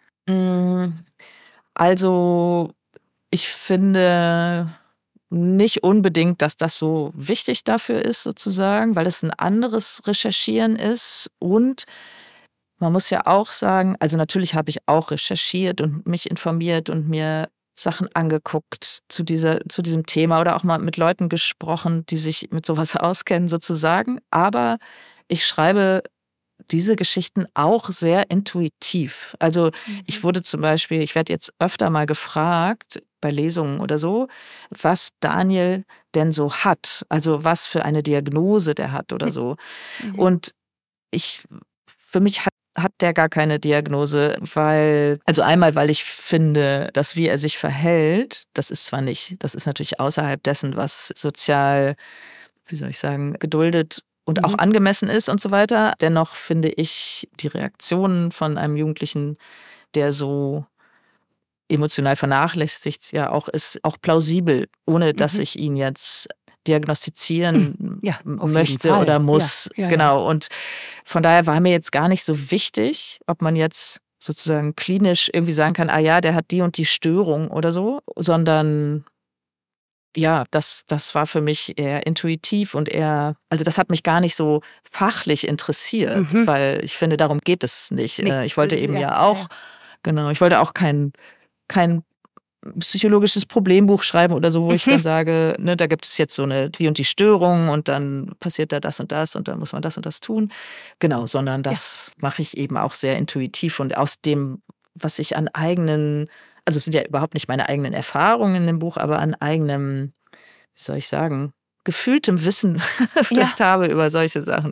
Also ich finde nicht unbedingt, dass das so wichtig dafür ist, sozusagen, weil es ein anderes Recherchieren ist. Und man muss ja auch sagen, also natürlich habe ich auch recherchiert und mich informiert und mir Sachen angeguckt zu diesem Thema oder auch mal mit Leuten gesprochen, die sich mit sowas auskennen, sozusagen. Aber ich schreibe diese Geschichten auch sehr intuitiv. Also ich werde jetzt öfter mal gefragt, bei Lesungen oder so, was Daniel denn so hat. Also was für eine Diagnose der hat oder so. Und für mich hat der gar keine Diagnose, weil ich finde, dass wie er sich verhält, das ist natürlich außerhalb dessen, was sozial, wie soll ich sagen, geduldet und auch angemessen ist und so weiter. Dennoch finde ich die Reaktionen von einem Jugendlichen, der so emotional vernachlässigt ja auch ist, auch plausibel, ohne dass ich ihn jetzt diagnostizieren auf möchte jeden Fall. oder muss. Genau. Und von daher war mir jetzt gar nicht so wichtig, ob man jetzt sozusagen klinisch irgendwie sagen kann, der hat die und die Störung oder so, sondern ja, das war für mich eher intuitiv und also das hat mich gar nicht so fachlich interessiert, weil ich finde, darum geht es nicht. Nee. Ich wollte eben genau, ich wollte auch kein psychologisches Problembuch schreiben oder so, wo ich dann sage, ne, da gibt es jetzt so die und die Störung und dann passiert da das und dann muss man das und das tun. Genau, sondern das mache ich eben auch sehr intuitiv und aus dem, was ich an eigenen, also es sind ja überhaupt nicht meine eigenen Erfahrungen in dem Buch, aber an eigenem, wie soll ich sagen, gefühltem Wissen vielleicht habe über solche Sachen.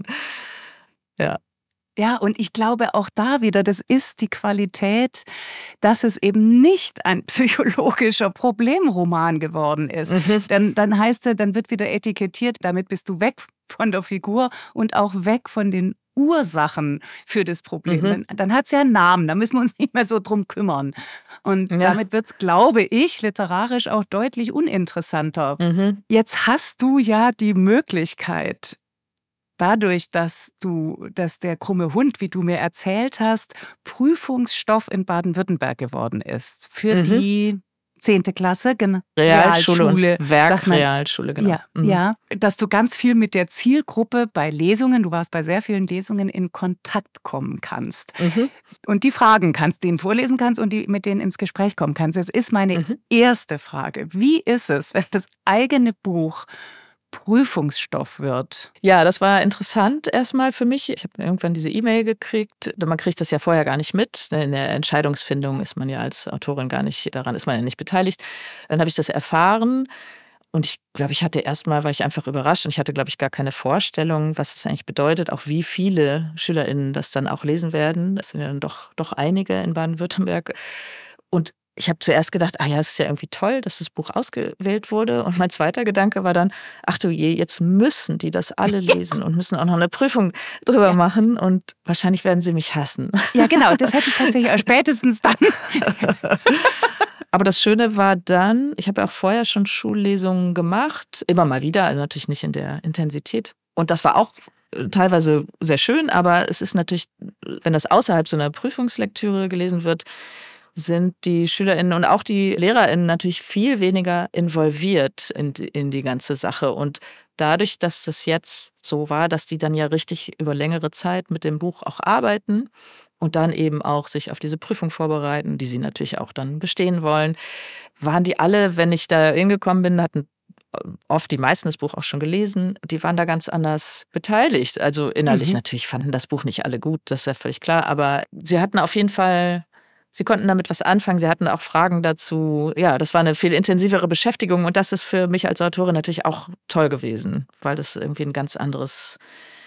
Ja. Ja, und ich glaube auch da wieder, das ist die Qualität, dass es eben nicht ein psychologischer Problemroman geworden ist. Dann heißt es, dann wird wieder etikettiert, damit bist du weg von der Figur und auch weg von den Ursachen für das Problem. Dann hat es ja einen Namen, da müssen wir uns nicht mehr so drum kümmern. Und damit wird es, glaube ich, literarisch auch deutlich uninteressanter. Jetzt hast du ja die Möglichkeit, dadurch, dass der krumme Hund, wie du mir erzählt hast, Prüfungsstoff in Baden-Württemberg geworden ist. Für die 10. Klasse, Realschule und Werkrealschule, genau. Ja, dass du ganz viel mit der Zielgruppe bei Lesungen, du warst bei sehr vielen Lesungen, in Kontakt kommen kannst. Und die fragen kannst, denen vorlesen kannst und mit denen ins Gespräch kommen kannst. Das ist meine erste Frage. Wie ist es, wenn das eigene Buch Prüfungsstoff wird? Ja, das war interessant erstmal für mich. Ich habe irgendwann diese E-Mail gekriegt. Man kriegt das ja vorher gar nicht mit. In der Entscheidungsfindung ist man ja als Autorin gar nicht, daran ist man ja nicht beteiligt. Dann habe ich das erfahren und ich glaube, war ich einfach überrascht und ich hatte, glaube ich, gar keine Vorstellung, was das eigentlich bedeutet, auch wie viele SchülerInnen das dann auch lesen werden. Das sind ja dann doch einige in Baden-Württemberg. Und ich habe zuerst gedacht, es ist ja irgendwie toll, dass das Buch ausgewählt wurde. Und mein zweiter Gedanke war dann, ach du je, jetzt müssen die das alle lesen und müssen auch noch eine Prüfung drüber machen. Und wahrscheinlich werden sie mich hassen. Ja, genau, das hätte ich tatsächlich auch spätestens dann. Aber das Schöne war dann, ich habe ja auch vorher schon Schullesungen gemacht, immer mal wieder, also natürlich nicht in der Intensität. Und das war auch teilweise sehr schön, aber es ist natürlich, wenn das außerhalb so einer Prüfungslektüre gelesen wird, sind die SchülerInnen und auch die LehrerInnen natürlich viel weniger involviert in die ganze Sache. Und dadurch, dass das jetzt so war, dass die dann ja richtig über längere Zeit mit dem Buch auch arbeiten und dann eben auch sich auf diese Prüfung vorbereiten, die sie natürlich auch dann bestehen wollen, waren die alle, wenn ich da hingekommen bin, hatten oft die meisten das Buch auch schon gelesen, die waren da ganz anders beteiligt. Also innerlich natürlich fanden das Buch nicht alle gut, das ist ja völlig klar, aber sie hatten auf jeden Fall, sie konnten damit was anfangen, sie hatten auch Fragen dazu. Ja, das war eine viel intensivere Beschäftigung und das ist für mich als Autorin natürlich auch toll gewesen, weil das irgendwie eine ganz andere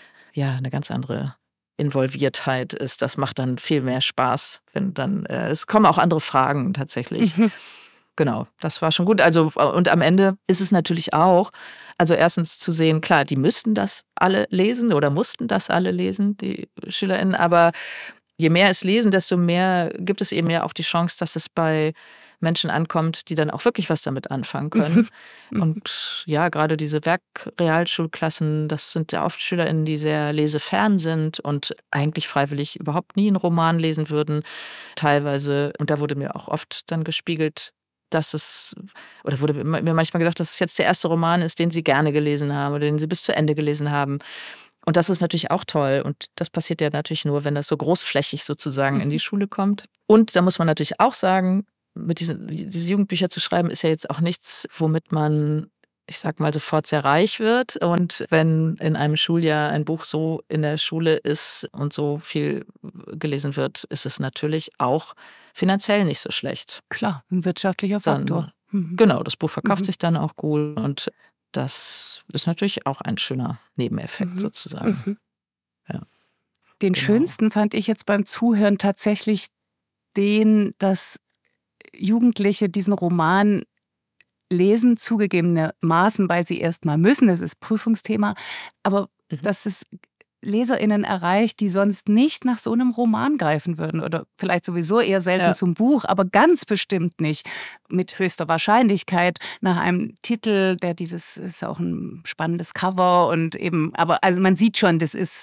Involviertheit ist. Das macht dann viel mehr Spaß, wenn dann, es kommen auch andere Fragen tatsächlich. Genau, das war schon gut. Also, und am Ende ist es natürlich auch, also erstens zu sehen, klar, die müssten das alle lesen oder mussten das alle lesen, die SchülerInnen, aber je mehr es lesen, desto mehr gibt es eben ja auch die Chance, dass es bei Menschen ankommt, die dann auch wirklich was damit anfangen können. Und ja, gerade diese Werkrealschulklassen, das sind ja oft SchülerInnen, die sehr lesefern sind und eigentlich freiwillig überhaupt nie einen Roman lesen würden, teilweise. Und da wurde mir auch oft dann gespiegelt, wurde mir manchmal gesagt, dass es jetzt der erste Roman ist, den sie gerne gelesen haben oder den sie bis zu Ende gelesen haben. Und das ist natürlich auch toll. Und das passiert ja natürlich nur, wenn das so großflächig sozusagen in die Schule kommt. Und da muss man natürlich auch sagen, diese Jugendbücher zu schreiben, ist ja jetzt auch nichts, womit man, ich sag mal, sofort sehr reich wird. Und wenn in einem Schuljahr ein Buch so in der Schule ist und so viel gelesen wird, ist es natürlich auch finanziell nicht so schlecht. Klar, ein wirtschaftlicher Faktor. Genau, das Buch verkauft sich dann auch gut und das ist natürlich auch ein schöner Nebeneffekt sozusagen. Ja. Den schönsten fand ich jetzt beim Zuhören tatsächlich dass Jugendliche diesen Roman lesen, zugegebenermaßen, weil sie erst mal müssen, das ist Prüfungsthema, aber dass es LeserInnen erreicht, die sonst nicht nach so einem Roman greifen würden oder vielleicht sowieso eher selten zum Buch, aber ganz bestimmt nicht mit höchster Wahrscheinlichkeit nach einem Titel, der ist auch ein spannendes Cover und eben, aber also man sieht schon, das ist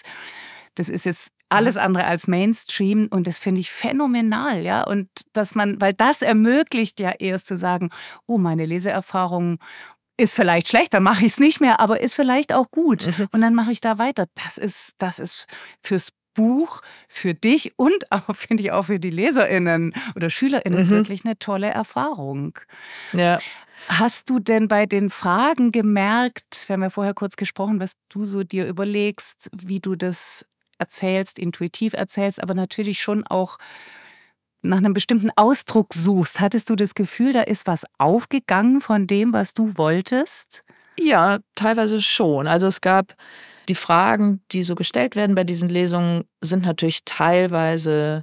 jetzt alles andere als Mainstream und das finde ich phänomenal, ja. Und weil das ermöglicht ja erst zu sagen, oh, meine Leseerfahrung ist vielleicht schlecht, dann mache ich es nicht mehr, aber ist vielleicht auch gut. Und dann mache ich da weiter. Das ist fürs Buch, für dich und aber finde ich auch für die LeserInnen oder SchülerInnen wirklich eine tolle Erfahrung. Ja. Hast du denn bei den Fragen gemerkt, wir haben ja vorher kurz gesprochen, was du so dir überlegst, wie du das erzählst, intuitiv erzählst, aber natürlich schon auch nach einem bestimmten Ausdruck suchst. Hattest du das Gefühl, da ist was aufgegangen von dem, was du wolltest? Ja, teilweise schon. Also es gab die Fragen, die so gestellt werden bei diesen Lesungen, sind natürlich teilweise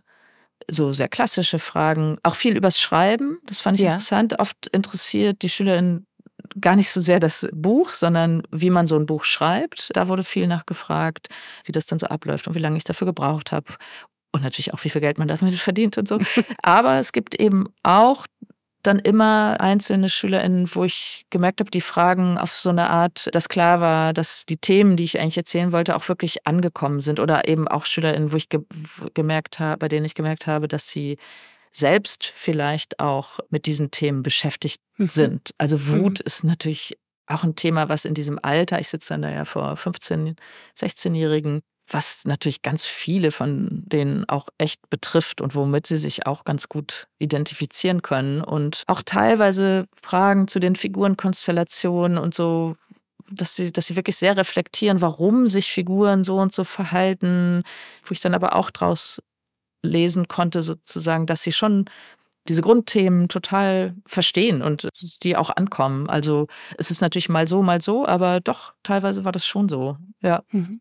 so sehr klassische Fragen, auch viel übers Schreiben. Das fand ich interessant. Oft interessiert die SchülerInnen gar nicht so sehr das Buch, sondern wie man so ein Buch schreibt. Da wurde viel nachgefragt, wie das dann so abläuft und wie lange ich dafür gebraucht habe. Und natürlich auch, wie viel Geld man damit verdient und so. Aber es gibt eben auch dann immer einzelne SchülerInnen, wo ich gemerkt habe, die Fragen auf so eine Art, dass klar war, dass die Themen, die ich eigentlich erzählen wollte, auch wirklich angekommen sind. Oder eben auch SchülerInnen, wo ich gemerkt habe, bei denen ich gemerkt habe, dass sie selbst vielleicht auch mit diesen Themen beschäftigt sind. Also Wut ist natürlich auch ein Thema, was in diesem Alter, ich sitze dann da ja vor 15-, 16-Jährigen, was natürlich ganz viele von denen auch echt betrifft und womit sie sich auch ganz gut identifizieren können. Und auch teilweise Fragen zu den Figurenkonstellationen und so, dass sie wirklich sehr reflektieren, warum sich Figuren so und so verhalten, wo ich dann aber auch draus lesen konnte, sozusagen, dass sie schon diese Grundthemen total verstehen und die auch ankommen. Also es ist natürlich mal so, aber doch, teilweise war das schon so, ja.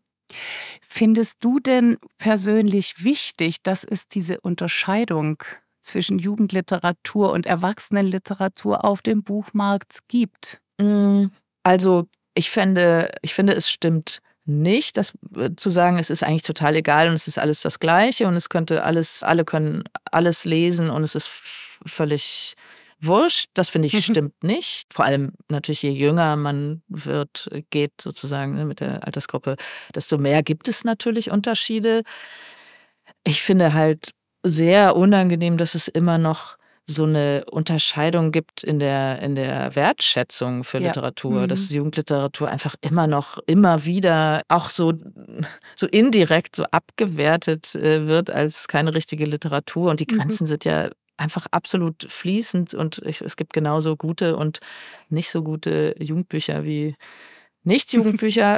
Findest du denn persönlich wichtig, dass es diese Unterscheidung zwischen Jugendliteratur und Erwachsenenliteratur auf dem Buchmarkt gibt? Also ich finde, es stimmt nicht, zu sagen, es ist eigentlich total egal und es ist alles das Gleiche und alle können alles lesen und es ist völlig wurscht. Das finde ich stimmt nicht. Vor allem natürlich, je jünger man geht sozusagen mit der Altersgruppe, desto mehr gibt es natürlich Unterschiede. Ich finde halt sehr unangenehm, dass es immer noch so eine Unterscheidung gibt in der Wertschätzung für Literatur, dass Jugendliteratur einfach immer wieder auch so indirekt so abgewertet wird als keine richtige Literatur und die Grenzen sind ja einfach absolut fließend und es gibt genauso gute und nicht so gute Jugendbücher wie Nicht-Jugendbücher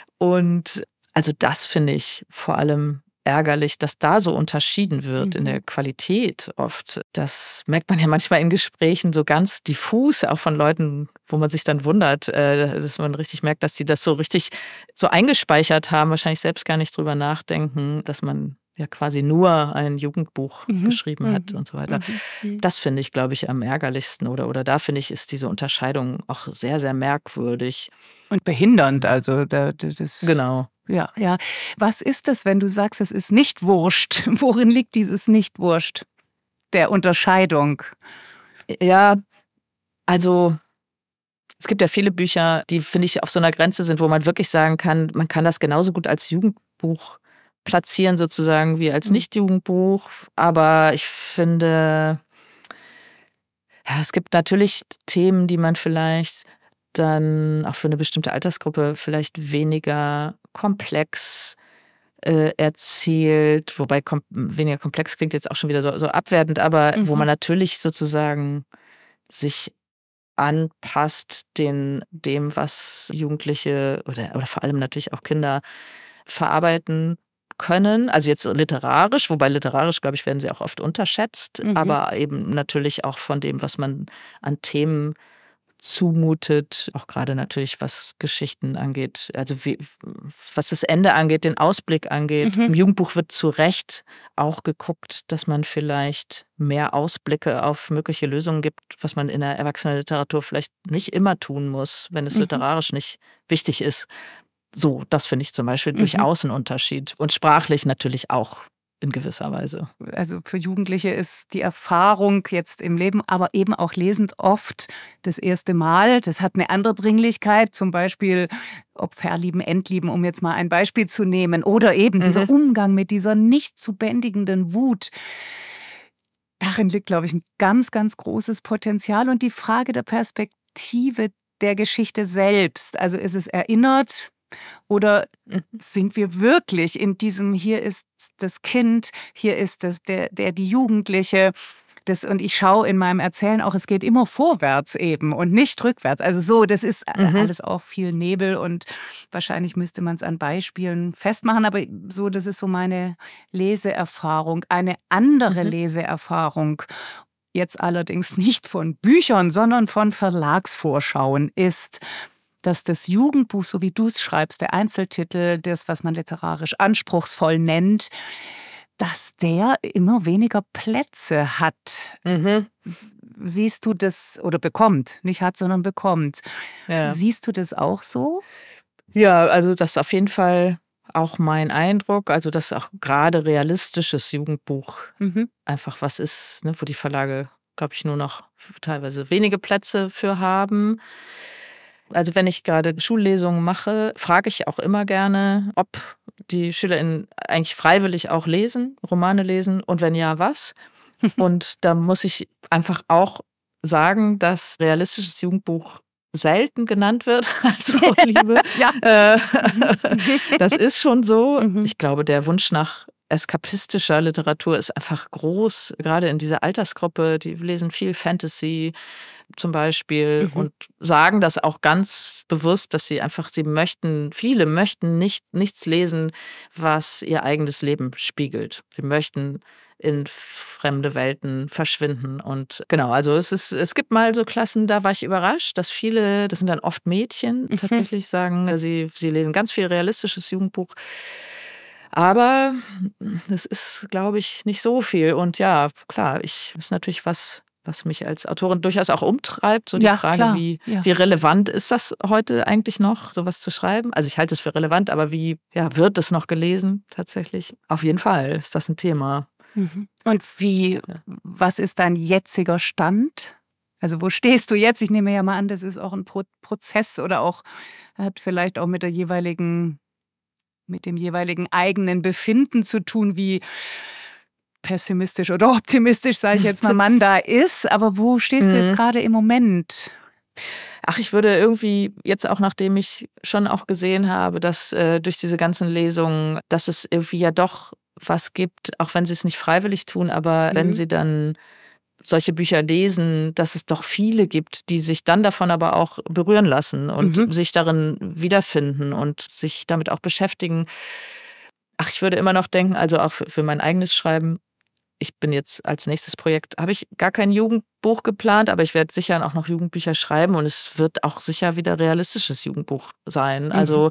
und also das finde ich vor allem ärgerlich, dass da so unterschieden wird in der Qualität oft. Das merkt man ja manchmal in Gesprächen so ganz diffus, auch von Leuten, wo man sich dann wundert, dass man richtig merkt, dass die das so richtig so eingespeichert haben, wahrscheinlich selbst gar nicht drüber nachdenken, dass man ja quasi nur ein Jugendbuch geschrieben hat und so weiter. Das finde ich, glaube ich, am ärgerlichsten oder da finde ich, ist diese Unterscheidung auch sehr, sehr merkwürdig. Und behindernd, also das. Genau. Ja. Was ist das, wenn du sagst, es ist nicht wurscht? Worin liegt dieses Nicht-Wurscht der Unterscheidung? Ja, also es gibt ja viele Bücher, die, finde ich, auf so einer Grenze sind, wo man wirklich sagen kann, man kann das genauso gut als Jugendbuch platzieren sozusagen wie als Nicht-Jugendbuch. Aber ich finde, ja, es gibt natürlich Themen, die man vielleicht dann auch für eine bestimmte Altersgruppe vielleicht weniger komplex erzählt, wobei weniger komplex klingt jetzt auch schon wieder so abwertend, aber wo man natürlich sozusagen sich anpasst dem, was Jugendliche oder vor allem natürlich auch Kinder verarbeiten können. Also jetzt literarisch, wobei literarisch, glaube ich, werden sie auch oft unterschätzt, aber eben natürlich auch von dem, was man an Themen zumutet, auch gerade natürlich, was Geschichten angeht, also was das Ende angeht, den Ausblick angeht. Im Jugendbuch wird zu Recht auch geguckt, dass man vielleicht mehr Ausblicke auf mögliche Lösungen gibt, was man in der Erwachsenenliteratur vielleicht nicht immer tun muss, wenn es literarisch nicht wichtig ist. So, das finde ich zum Beispiel durchaus einen Unterschied. Und sprachlich natürlich auch in gewisser Weise. Also für Jugendliche ist die Erfahrung jetzt im Leben, aber eben auch lesend oft das erste Mal. Das hat eine andere Dringlichkeit, zum Beispiel ob Verlieben, Entlieben, um jetzt mal ein Beispiel zu nehmen. Oder eben dieser Umgang mit dieser nicht zu bändigenden Wut. Darin liegt, glaube ich, ein ganz, ganz großes Potenzial. Und die Frage der Perspektive der Geschichte selbst. Also ist es erinnert? Oder sind wir wirklich in diesem, hier ist das Kind, hier ist die Jugendliche, und ich schaue in meinem Erzählen auch, es geht immer vorwärts eben und nicht rückwärts. Also so, das ist alles auch viel Nebel und wahrscheinlich müsste man es an Beispielen festmachen, aber so, das ist so meine Leseerfahrung. Eine andere Leseerfahrung, jetzt allerdings nicht von Büchern, sondern von Verlagsvorschauen ist, dass das Jugendbuch, so wie du es schreibst, der Einzeltitel, das, was man literarisch anspruchsvoll nennt, dass der immer weniger Plätze hat. Siehst du das, oder bekommt, nicht hat, sondern bekommt. Ja. Siehst du das auch so? Ja, also das ist auf jeden Fall auch mein Eindruck. Also dass auch gerade realistisches Jugendbuch einfach was ist, ne, wo die Verlage, glaube ich, nur noch teilweise wenige Plätze für haben. Also wenn ich gerade Schullesungen mache, frage ich auch immer gerne, ob die SchülerInnen eigentlich freiwillig auch lesen, Romane lesen und wenn ja, was. Und da muss ich einfach auch sagen, dass realistisches Jugendbuch selten genannt wird als Vorliebe. Das ist schon so. Ich glaube, der Wunsch nach eskapistischer Literatur ist einfach groß, gerade in dieser Altersgruppe. Die lesen viel Fantasy zum Beispiel und sagen das auch ganz bewusst, dass viele möchten nichts lesen, was ihr eigenes Leben spiegelt. Sie möchten in fremde Welten verschwinden. Und genau, also es gibt mal so Klassen, da war ich überrascht, dass viele, das sind dann oft Mädchen, tatsächlich sagen, sie lesen ganz viel realistisches Jugendbuch. Aber das ist, glaube ich, nicht so viel. Und ja, klar, ist natürlich was mich als Autorin durchaus auch umtreibt. So die Frage, wie relevant ist das heute eigentlich noch, sowas zu schreiben? Also ich halte es für relevant, aber wie wird es noch gelesen tatsächlich? Auf jeden Fall ist das ein Thema. Und was ist dein jetziger Stand? Also wo stehst du jetzt? Ich nehme ja mal an, das ist auch ein Prozess oder auch hat vielleicht auch mit dem jeweiligen eigenen Befinden zu tun, wie pessimistisch oder optimistisch, sage ich jetzt mal, man da ist. Aber wo stehst du jetzt gerade im Moment? Ach, ich würde irgendwie jetzt auch, nachdem ich schon auch gesehen habe, dass durch diese ganzen Lesungen, dass es irgendwie ja doch was gibt, auch wenn sie es nicht freiwillig tun, aber wenn sie dann solche Bücher lesen, dass es doch viele gibt, die sich dann davon aber auch berühren lassen und sich darin wiederfinden und sich damit auch beschäftigen. Ach, ich würde immer noch denken, also auch für mein eigenes Schreiben, ich bin jetzt als nächstes Projekt, habe ich gar kein Jugendbuch geplant, aber ich werde sicher auch noch Jugendbücher schreiben und es wird auch sicher wieder realistisches Jugendbuch sein. Also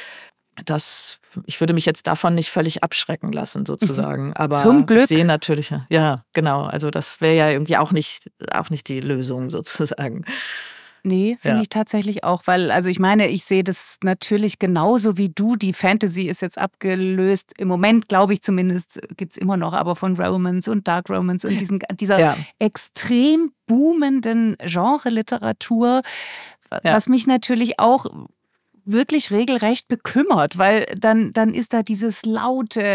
ich würde mich jetzt davon nicht völlig abschrecken lassen, sozusagen. Aber zum Glück. Ich sehe natürlich, ja, genau. Also das wäre ja irgendwie auch nicht die Lösung, sozusagen. Nee, finde ich tatsächlich auch, weil, also ich meine, ich sehe das natürlich genauso wie du. Die Fantasy ist jetzt abgelöst. Im Moment, glaube ich zumindest, gibt es immer noch, aber von Romance und Dark Romance und dieser extrem boomenden Genre-Literatur, was mich natürlich auch wirklich regelrecht bekümmert, weil dann ist da dieses laute,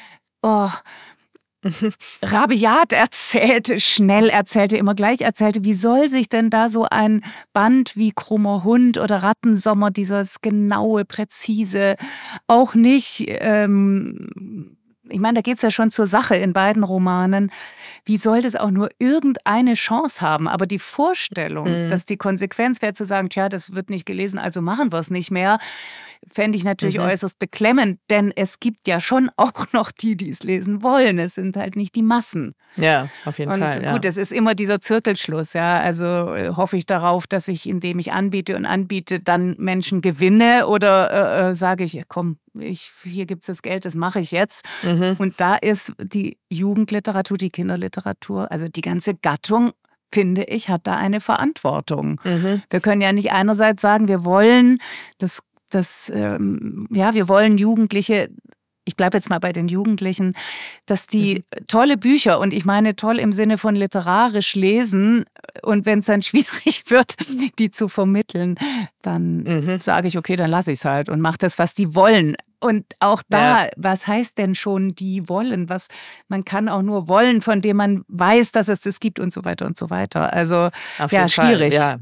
rabiat erzählte, schnell erzählte, immer gleich erzählte. Wie soll sich denn da so ein Band wie Krummer Hund oder Rattensommer, dieses genaue, präzise, auch nicht, ich meine, da geht es ja schon zur Sache in beiden Romanen. Wie soll das auch nur irgendeine Chance haben? Aber die Vorstellung, dass die Konsequenz wäre zu sagen, tja, das wird nicht gelesen, also machen wir es nicht mehr, fände ich natürlich äußerst beklemmend. Denn es gibt ja schon auch noch die es lesen wollen. Es sind halt nicht die Massen. Ja, auf jeden Fall. Und gut, es ist immer dieser Zirkelschluss. Ja, also hoffe ich darauf, dass ich, indem ich anbiete, dann Menschen gewinne oder sage ich, komm, hier gibt es das Geld, das mache ich jetzt. Und da ist die Jugendliteratur, die Kinderliteratur, also die ganze Gattung, finde ich, hat da eine Verantwortung. Wir können ja nicht einerseits sagen, wir wollen das wir wollen Jugendliche, ich bleibe jetzt mal bei den Jugendlichen, dass die tolle Bücher, und ich meine toll im Sinne von literarisch lesen, und wenn es dann schwierig wird, die zu vermitteln, dann sage ich, okay, dann lasse ich es halt und mache das, was die wollen. Und auch da, was heißt denn schon, die wollen? Man kann auch nur wollen, von dem man weiß, dass es das gibt und so weiter und so weiter. Also Auf ja, jeden Fall, schwierig. ja.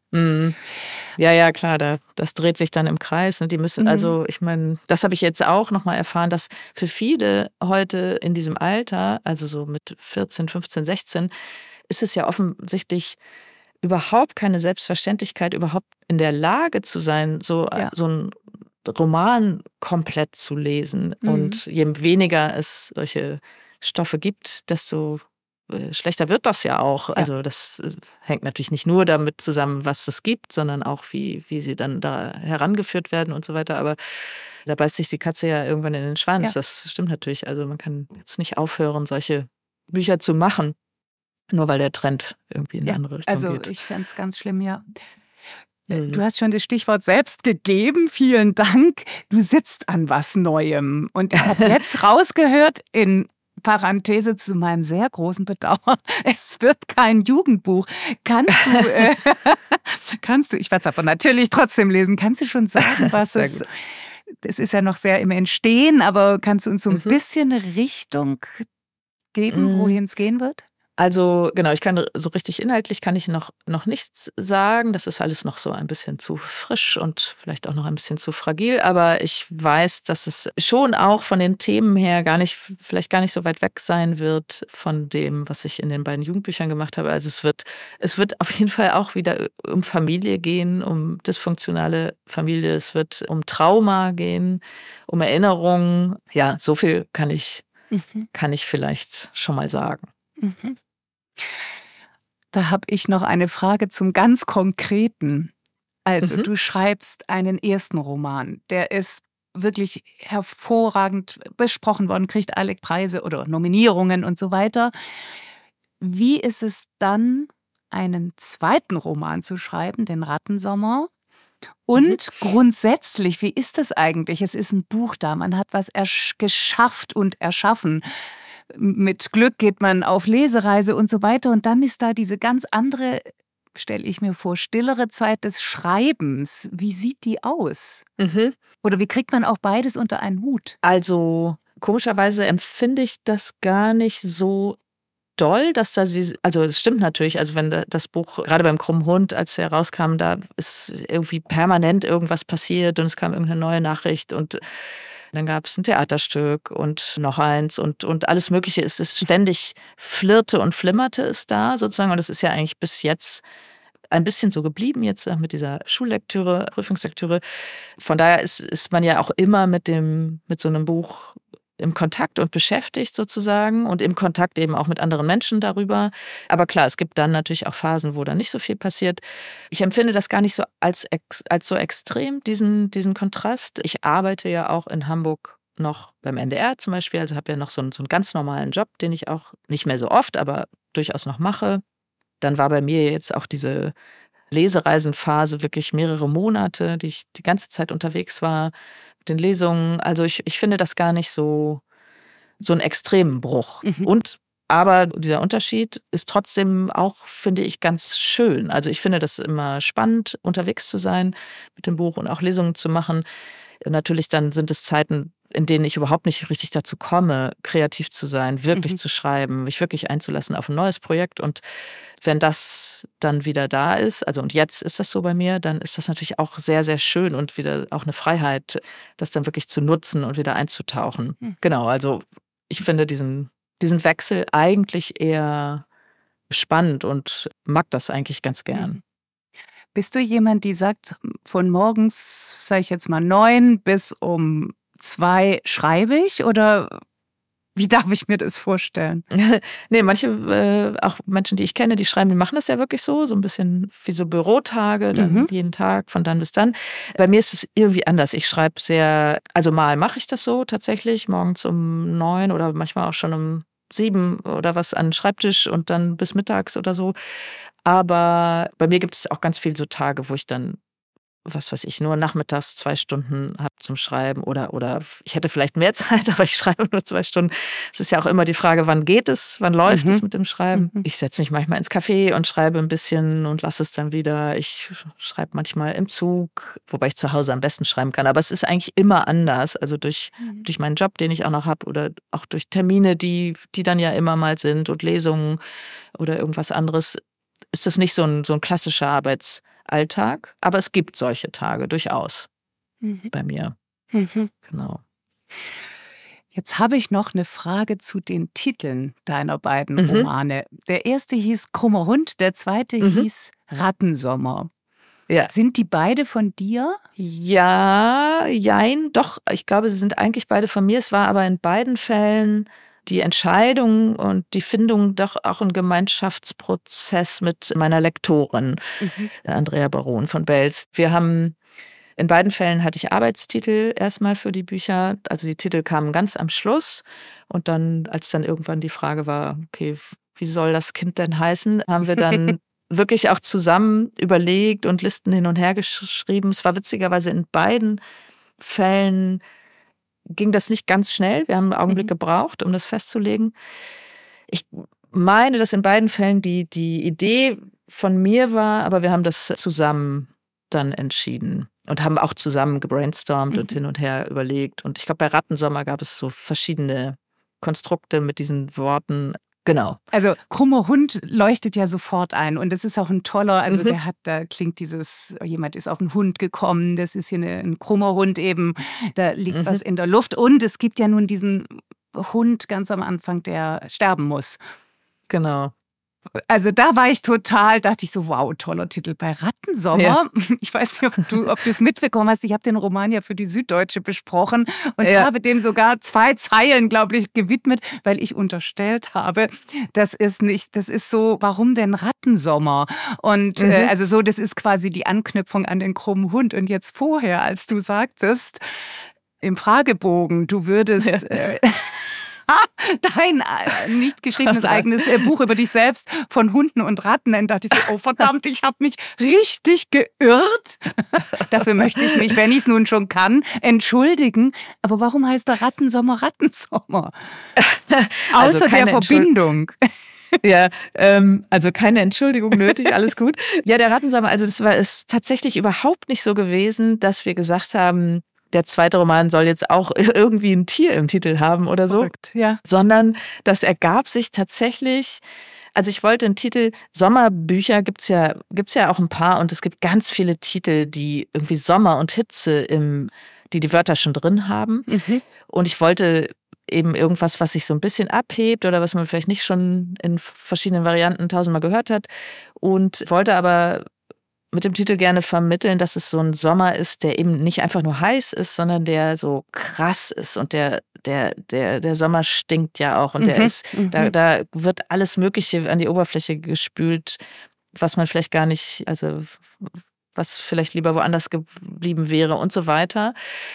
Ja, klar, das dreht sich dann im Kreis. Und die müssen, also ich meine, das habe ich jetzt auch nochmal erfahren, dass für viele heute in diesem Alter, also so mit 14, 15, 16, ist es ja offensichtlich überhaupt keine Selbstverständlichkeit, überhaupt in der Lage zu sein, so ein Roman komplett zu lesen. Und je weniger es solche Stoffe gibt, desto schlechter wird das ja auch. Also das hängt natürlich nicht nur damit zusammen, was es gibt, sondern auch, wie sie dann da herangeführt werden und so weiter. Aber da beißt sich die Katze ja irgendwann in den Schwanz. Ja. Das stimmt natürlich. Also man kann jetzt nicht aufhören, solche Bücher zu machen, nur weil der Trend irgendwie in eine andere Richtung geht. Also ich fände es ganz schlimm, ja. Du hast schon das Stichwort selbst gegeben. Vielen Dank. Du sitzt an was Neuem. Und ich habe jetzt rausgehört, in Parenthese zu meinem sehr großen Bedauern, es wird kein Jugendbuch. Kannst du, ich werde es aber natürlich trotzdem lesen, kannst du schon sagen, was es ist ja noch sehr im Entstehen, aber kannst du uns so ein bisschen eine Richtung geben, wohin es gehen wird? Also genau, ich kann so richtig inhaltlich kann ich noch nichts sagen. Das ist alles noch so ein bisschen zu frisch und vielleicht auch noch ein bisschen zu fragil. Aber ich weiß, dass es schon auch von den Themen her vielleicht gar nicht so weit weg sein wird von dem, was ich in den beiden Jugendbüchern gemacht habe. Also es wird auf jeden Fall auch wieder um Familie gehen, um dysfunktionale Familie. Es wird um Trauma gehen, um Erinnerungen. Ja, so viel kann ich vielleicht schon mal sagen. Da habe ich noch eine Frage zum ganz Konkreten. Also du schreibst einen ersten Roman, der ist wirklich hervorragend besprochen worden, kriegt alle Preise oder Nominierungen und so weiter. Wie ist es dann, einen zweiten Roman zu schreiben, den Rattensommer? Und grundsätzlich, wie ist das eigentlich? Es ist ein Buch da, man hat was geschafft und erschaffen. Mit Glück geht man auf Lesereise und so weiter. Und dann ist da diese ganz andere, stelle ich mir vor, stillere Zeit des Schreibens. Wie sieht die aus? Oder wie kriegt man auch beides unter einen Hut? Also komischerweise empfinde ich das gar nicht so doll, dass da also es stimmt natürlich, also wenn das Buch, gerade beim Krummen Hund, als er rauskam, da ist irgendwie permanent irgendwas passiert und es kam irgendeine neue Nachricht und dann gab es ein Theaterstück und noch eins und alles Mögliche. Es ist ständig flirrte und flimmerte es da sozusagen. Und es ist ja eigentlich bis jetzt ein bisschen so geblieben, jetzt mit dieser Schullektüre, Prüfungslektüre. Von daher ist man ja auch immer mit so einem Buch im Kontakt und beschäftigt sozusagen und im Kontakt eben auch mit anderen Menschen darüber. Aber klar, es gibt dann natürlich auch Phasen, wo dann nicht so viel passiert. Ich empfinde das gar nicht so als so extrem, diesen Kontrast. Ich arbeite ja auch in Hamburg noch beim NDR zum Beispiel, also habe ja noch so einen ganz normalen Job, den ich auch nicht mehr so oft, aber durchaus noch mache. Dann war bei mir jetzt auch diese Lesereisenphase wirklich mehrere Monate, die ich die ganze Zeit unterwegs war, mit den Lesungen. Also ich finde das gar nicht so einen extremen Bruch. Aber dieser Unterschied ist trotzdem auch, finde ich, ganz schön. Also ich finde das immer spannend, unterwegs zu sein mit dem Buch und auch Lesungen zu machen. Natürlich dann sind es Zeiten, in denen ich überhaupt nicht richtig dazu komme, kreativ zu sein, wirklich zu schreiben, mich wirklich einzulassen auf ein neues Projekt. Und wenn das dann wieder da ist, also und jetzt ist das so bei mir, dann ist das natürlich auch sehr, sehr schön und wieder auch eine Freiheit, das dann wirklich zu nutzen und wieder einzutauchen. Genau, also ich finde diesen Wechsel eigentlich eher spannend und mag das eigentlich ganz gern. Bist du jemand, die sagt, von morgens, sage ich jetzt mal 9 bis um 2 schreibe ich, oder wie darf ich mir das vorstellen? Nee, manche, auch Menschen, die ich kenne, die schreiben, die machen das ja wirklich so ein bisschen wie so Bürotage, dann jeden Tag von dann bis dann. Bei mir ist es irgendwie anders. Ich schreibe also mal mache ich das so tatsächlich, morgens um 9 oder manchmal auch schon um 7 oder was an den Schreibtisch und dann bis mittags oder so. Aber bei mir gibt es auch ganz viel so Tage, wo ich dann was weiß ich, nur nachmittags 2 Stunden habe zum Schreiben oder ich hätte vielleicht mehr Zeit, aber ich schreibe nur 2 Stunden. Es ist ja auch immer die Frage, wann geht es, wann läuft es mit dem Schreiben. Ich setze mich manchmal ins Café und schreibe ein bisschen und lasse es dann wieder. Ich schreibe manchmal im Zug, wobei ich zu Hause am besten schreiben kann. Aber es ist eigentlich immer anders. Also durch meinen Job, den ich auch noch habe oder auch durch Termine, die dann ja immer mal sind und Lesungen oder irgendwas anderes, ist das nicht so ein klassischer Arbeitsalltag, aber es gibt solche Tage durchaus bei mir. Genau. Jetzt habe ich noch eine Frage zu den Titeln deiner beiden Romane. Der erste hieß Krummer Hund, der zweite hieß Rattensommer. Ja. Sind die beide von dir? Ja, jein, doch. Ich glaube, sie sind eigentlich beide von mir. Es war aber in beiden Fällen die Entscheidung und die Findung doch auch ein Gemeinschaftsprozess mit meiner Lektorin, Andrea Baron von Belz. In beiden Fällen hatte ich Arbeitstitel erstmal für die Bücher. Also die Titel kamen ganz am Schluss. Und dann, als dann irgendwann die Frage war, okay, wie soll das Kind denn heißen, haben wir dann wirklich auch zusammen überlegt und Listen hin und her geschrieben. Es war witzigerweise in beiden Fällen ging das nicht ganz schnell. Wir haben einen Augenblick gebraucht, um das festzulegen. Ich meine, dass in beiden Fällen die Idee von mir war, aber wir haben das zusammen dann entschieden und haben auch zusammen gebrainstormt und hin und her überlegt. Und ich glaube, bei Rattensommer gab es so verschiedene Konstrukte mit diesen Worten. Genau. Also Krummer Hund leuchtet ja sofort ein und das ist auch ein toller, also da klingt dieses, jemand ist auf einen Hund gekommen, das ist hier ein krummer Hund eben, da liegt was in der Luft und es gibt ja nun diesen Hund ganz am Anfang, der sterben muss. Genau. Also da war ich dachte ich so, wow, toller Titel. Bei Rattensommer, ja. Ich weiß nicht, ob du es mitbekommen hast, ich habe den Roman ja für die Süddeutsche besprochen und habe dem sogar 2 Zeilen, glaube ich, gewidmet, weil ich unterstellt habe, das ist so, warum denn Rattensommer? Und also so, das ist quasi die Anknüpfung an den krummen Hund. Und jetzt vorher, als du sagtest, im Fragebogen, du würdest... dein nicht geschriebenes eigenes Buch über dich selbst von Hunden und Ratten. Dann dachte ich so, oh verdammt, ich habe mich richtig geirrt. Dafür möchte ich mich, wenn ich es nun schon kann, entschuldigen. Aber warum heißt der Rattensommer Rattensommer? Außer der Verbindung. Ja, also keine Entschuldigung nötig, alles gut. Ja, der Rattensommer, also das ist tatsächlich überhaupt nicht so gewesen, dass wir gesagt haben, der zweite Roman soll jetzt auch irgendwie ein Tier im Titel haben oder so. Verrückt, ja. Sondern das ergab sich tatsächlich, also ich wollte einen Titel, Sommerbücher gibt's ja auch ein paar und es gibt ganz viele Titel, die irgendwie Sommer und Hitze die Wörter schon drin haben. Und ich wollte eben irgendwas, was sich so ein bisschen abhebt oder was man vielleicht nicht schon in verschiedenen Varianten 1000-mal gehört hat und wollte aber mit dem Titel gerne vermitteln, dass es so ein Sommer ist, der eben nicht einfach nur heiß ist, sondern der so krass ist und der Sommer stinkt ja auch und der ist, da wird alles Mögliche an die Oberfläche gespült, was man vielleicht gar nicht, also was vielleicht lieber woanders geblieben wäre und so weiter.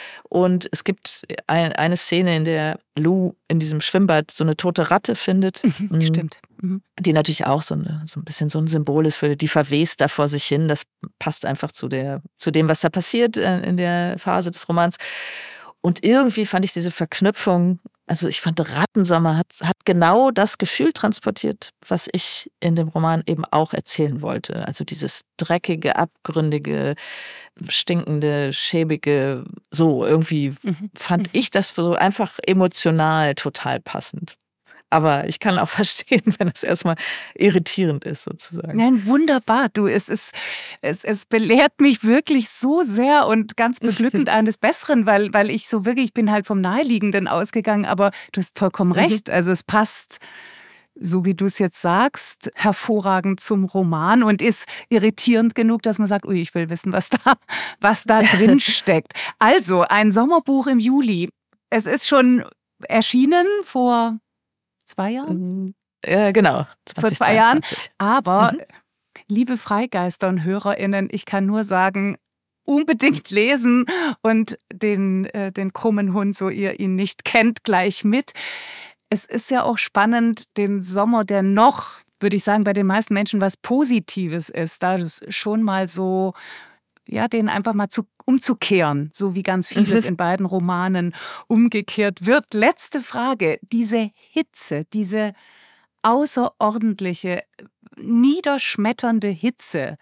Und es gibt eine Szene, in der Lou in diesem Schwimmbad so eine tote Ratte findet. Stimmt. Die natürlich auch so ein bisschen so ein Symbol ist für die verwest da vor sich hin. Das passt einfach zu dem, was da passiert in der Phase des Romans. Und irgendwie fand ich diese Verknüpfung, also ich fand Rattensommer hat genau das Gefühl transportiert, was ich in dem Roman eben auch erzählen wollte. Also dieses dreckige, abgründige, stinkende, schäbige, so irgendwie fand ich das so einfach emotional total passend. Aber ich kann auch verstehen, wenn es erstmal irritierend ist, sozusagen. Nein, wunderbar. Du, es belehrt mich wirklich so sehr und ganz beglückend eines Besseren, weil ich so wirklich, ich bin halt vom Naheliegenden ausgegangen, aber du hast vollkommen recht. Also es passt, so wie du es jetzt sagst, hervorragend zum Roman und ist irritierend genug, dass man sagt, ui, ich will wissen, was da drin steckt. Also, ein Sommerbuch im Juli. Es ist schon erschienen vor 2 Jahren? Genau. Vor 2 Jahren. Aber, liebe Freigeister und HörerInnen, ich kann nur sagen, unbedingt lesen und den krummen Hund, so ihr ihn nicht kennt, gleich mit. Es ist ja auch spannend, den Sommer, der noch, würde ich sagen, bei den meisten Menschen was Positives ist, da das schon mal so den einfach mal umzukehren, so wie ganz vieles in beiden Romanen umgekehrt wird. Letzte Frage, diese Hitze, diese außerordentliche, niederschmetternde Hitze,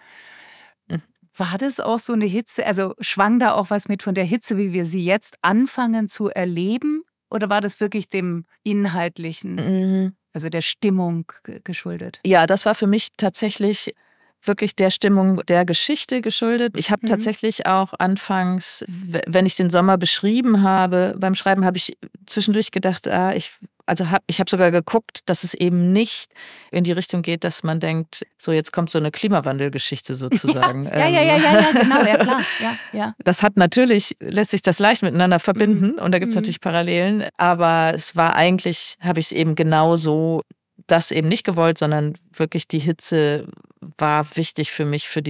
war das auch so eine Hitze, also schwang da auch was mit von der Hitze, wie wir sie jetzt anfangen zu erleben? Oder war das wirklich dem Inhaltlichen, also der Stimmung geschuldet? Ja, das war für mich tatsächlich wirklich der Stimmung der Geschichte geschuldet. Ich habe tatsächlich auch anfangs, wenn ich den Sommer beschrieben habe, beim Schreiben habe ich zwischendurch gedacht, ich habe sogar geguckt, dass es eben nicht in die Richtung geht, dass man denkt, so jetzt kommt so eine Klimawandelgeschichte sozusagen. Ja, genau, ja klar. Ja. Das lässt sich das leicht miteinander verbinden und da gibt es natürlich Parallelen, aber es war eigentlich, habe ich es eben genauso das eben nicht gewollt, sondern wirklich die Hitze war wichtig für mich, für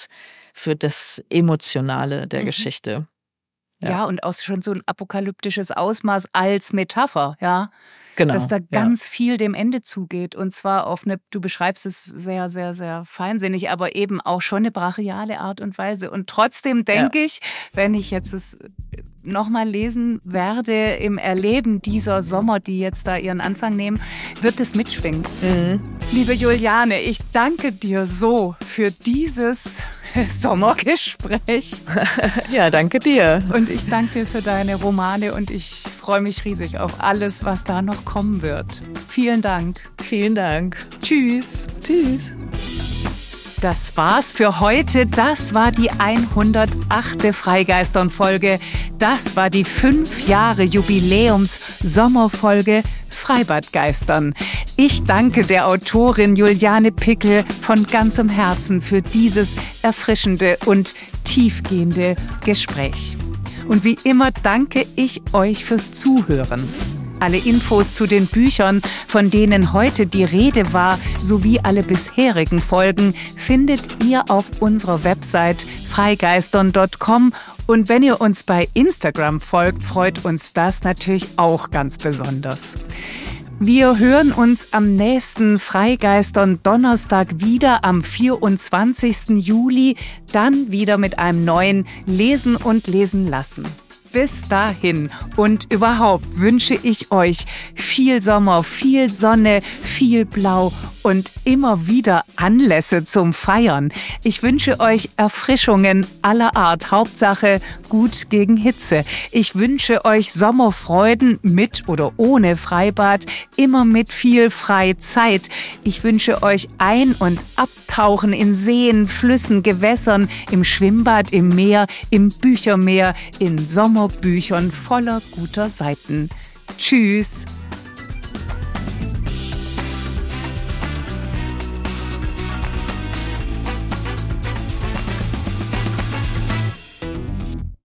das Emotionale der Geschichte. Ja, und auch schon so ein apokalyptisches Ausmaß als Metapher, ja. Genau. Dass da ganz viel dem Ende zugeht und zwar auf eine, du beschreibst es sehr, sehr, sehr feinsinnig, aber eben auch schon eine brachiale Art und Weise. Und trotzdem denke ich, wenn ich jetzt es nochmal lesen werde im Erleben dieser Sommer, die jetzt da ihren Anfang nehmen, wird es mitschwingen. Liebe Juliane, ich danke dir so für dieses Sommergespräch. Ja, danke dir. Und ich danke dir für deine Romane und ich freue mich riesig auf alles, was da noch kommen wird. Vielen Dank. Vielen Dank. Tschüss. Tschüss. Das war's für heute. Das war die 108. Freigeistern-Folge. Das war die 5 Jahre Jubiläums-Sommerfolge Freibadgeistern. Ich danke der Autorin Juliane Pickel von ganzem Herzen für dieses erfrischende und tiefgehende Gespräch. Und wie immer danke ich euch fürs Zuhören. Alle Infos zu den Büchern, von denen heute die Rede war, sowie alle bisherigen Folgen findet ihr auf unserer Website freigeistern.com. Und wenn ihr uns bei Instagram folgt, freut uns das natürlich auch ganz besonders. Wir hören uns am nächsten Freigeistern Donnerstag wieder am 24. Juli, dann wieder mit einem neuen Lesen und Lesen lassen. Bis dahin und überhaupt wünsche ich euch viel Sommer, viel Sonne, viel Blau und immer wieder Anlässe zum Feiern. Ich wünsche euch Erfrischungen aller Art, Hauptsache gut gegen Hitze. Ich wünsche euch Sommerfreuden mit oder ohne Freibad, immer mit viel Freizeit. Ich wünsche euch Ein- und Abtauchen in Seen, Flüssen, Gewässern, im Schwimmbad, im Meer, im Büchermeer, in Sommerbüchern voller guter Seiten. Tschüss!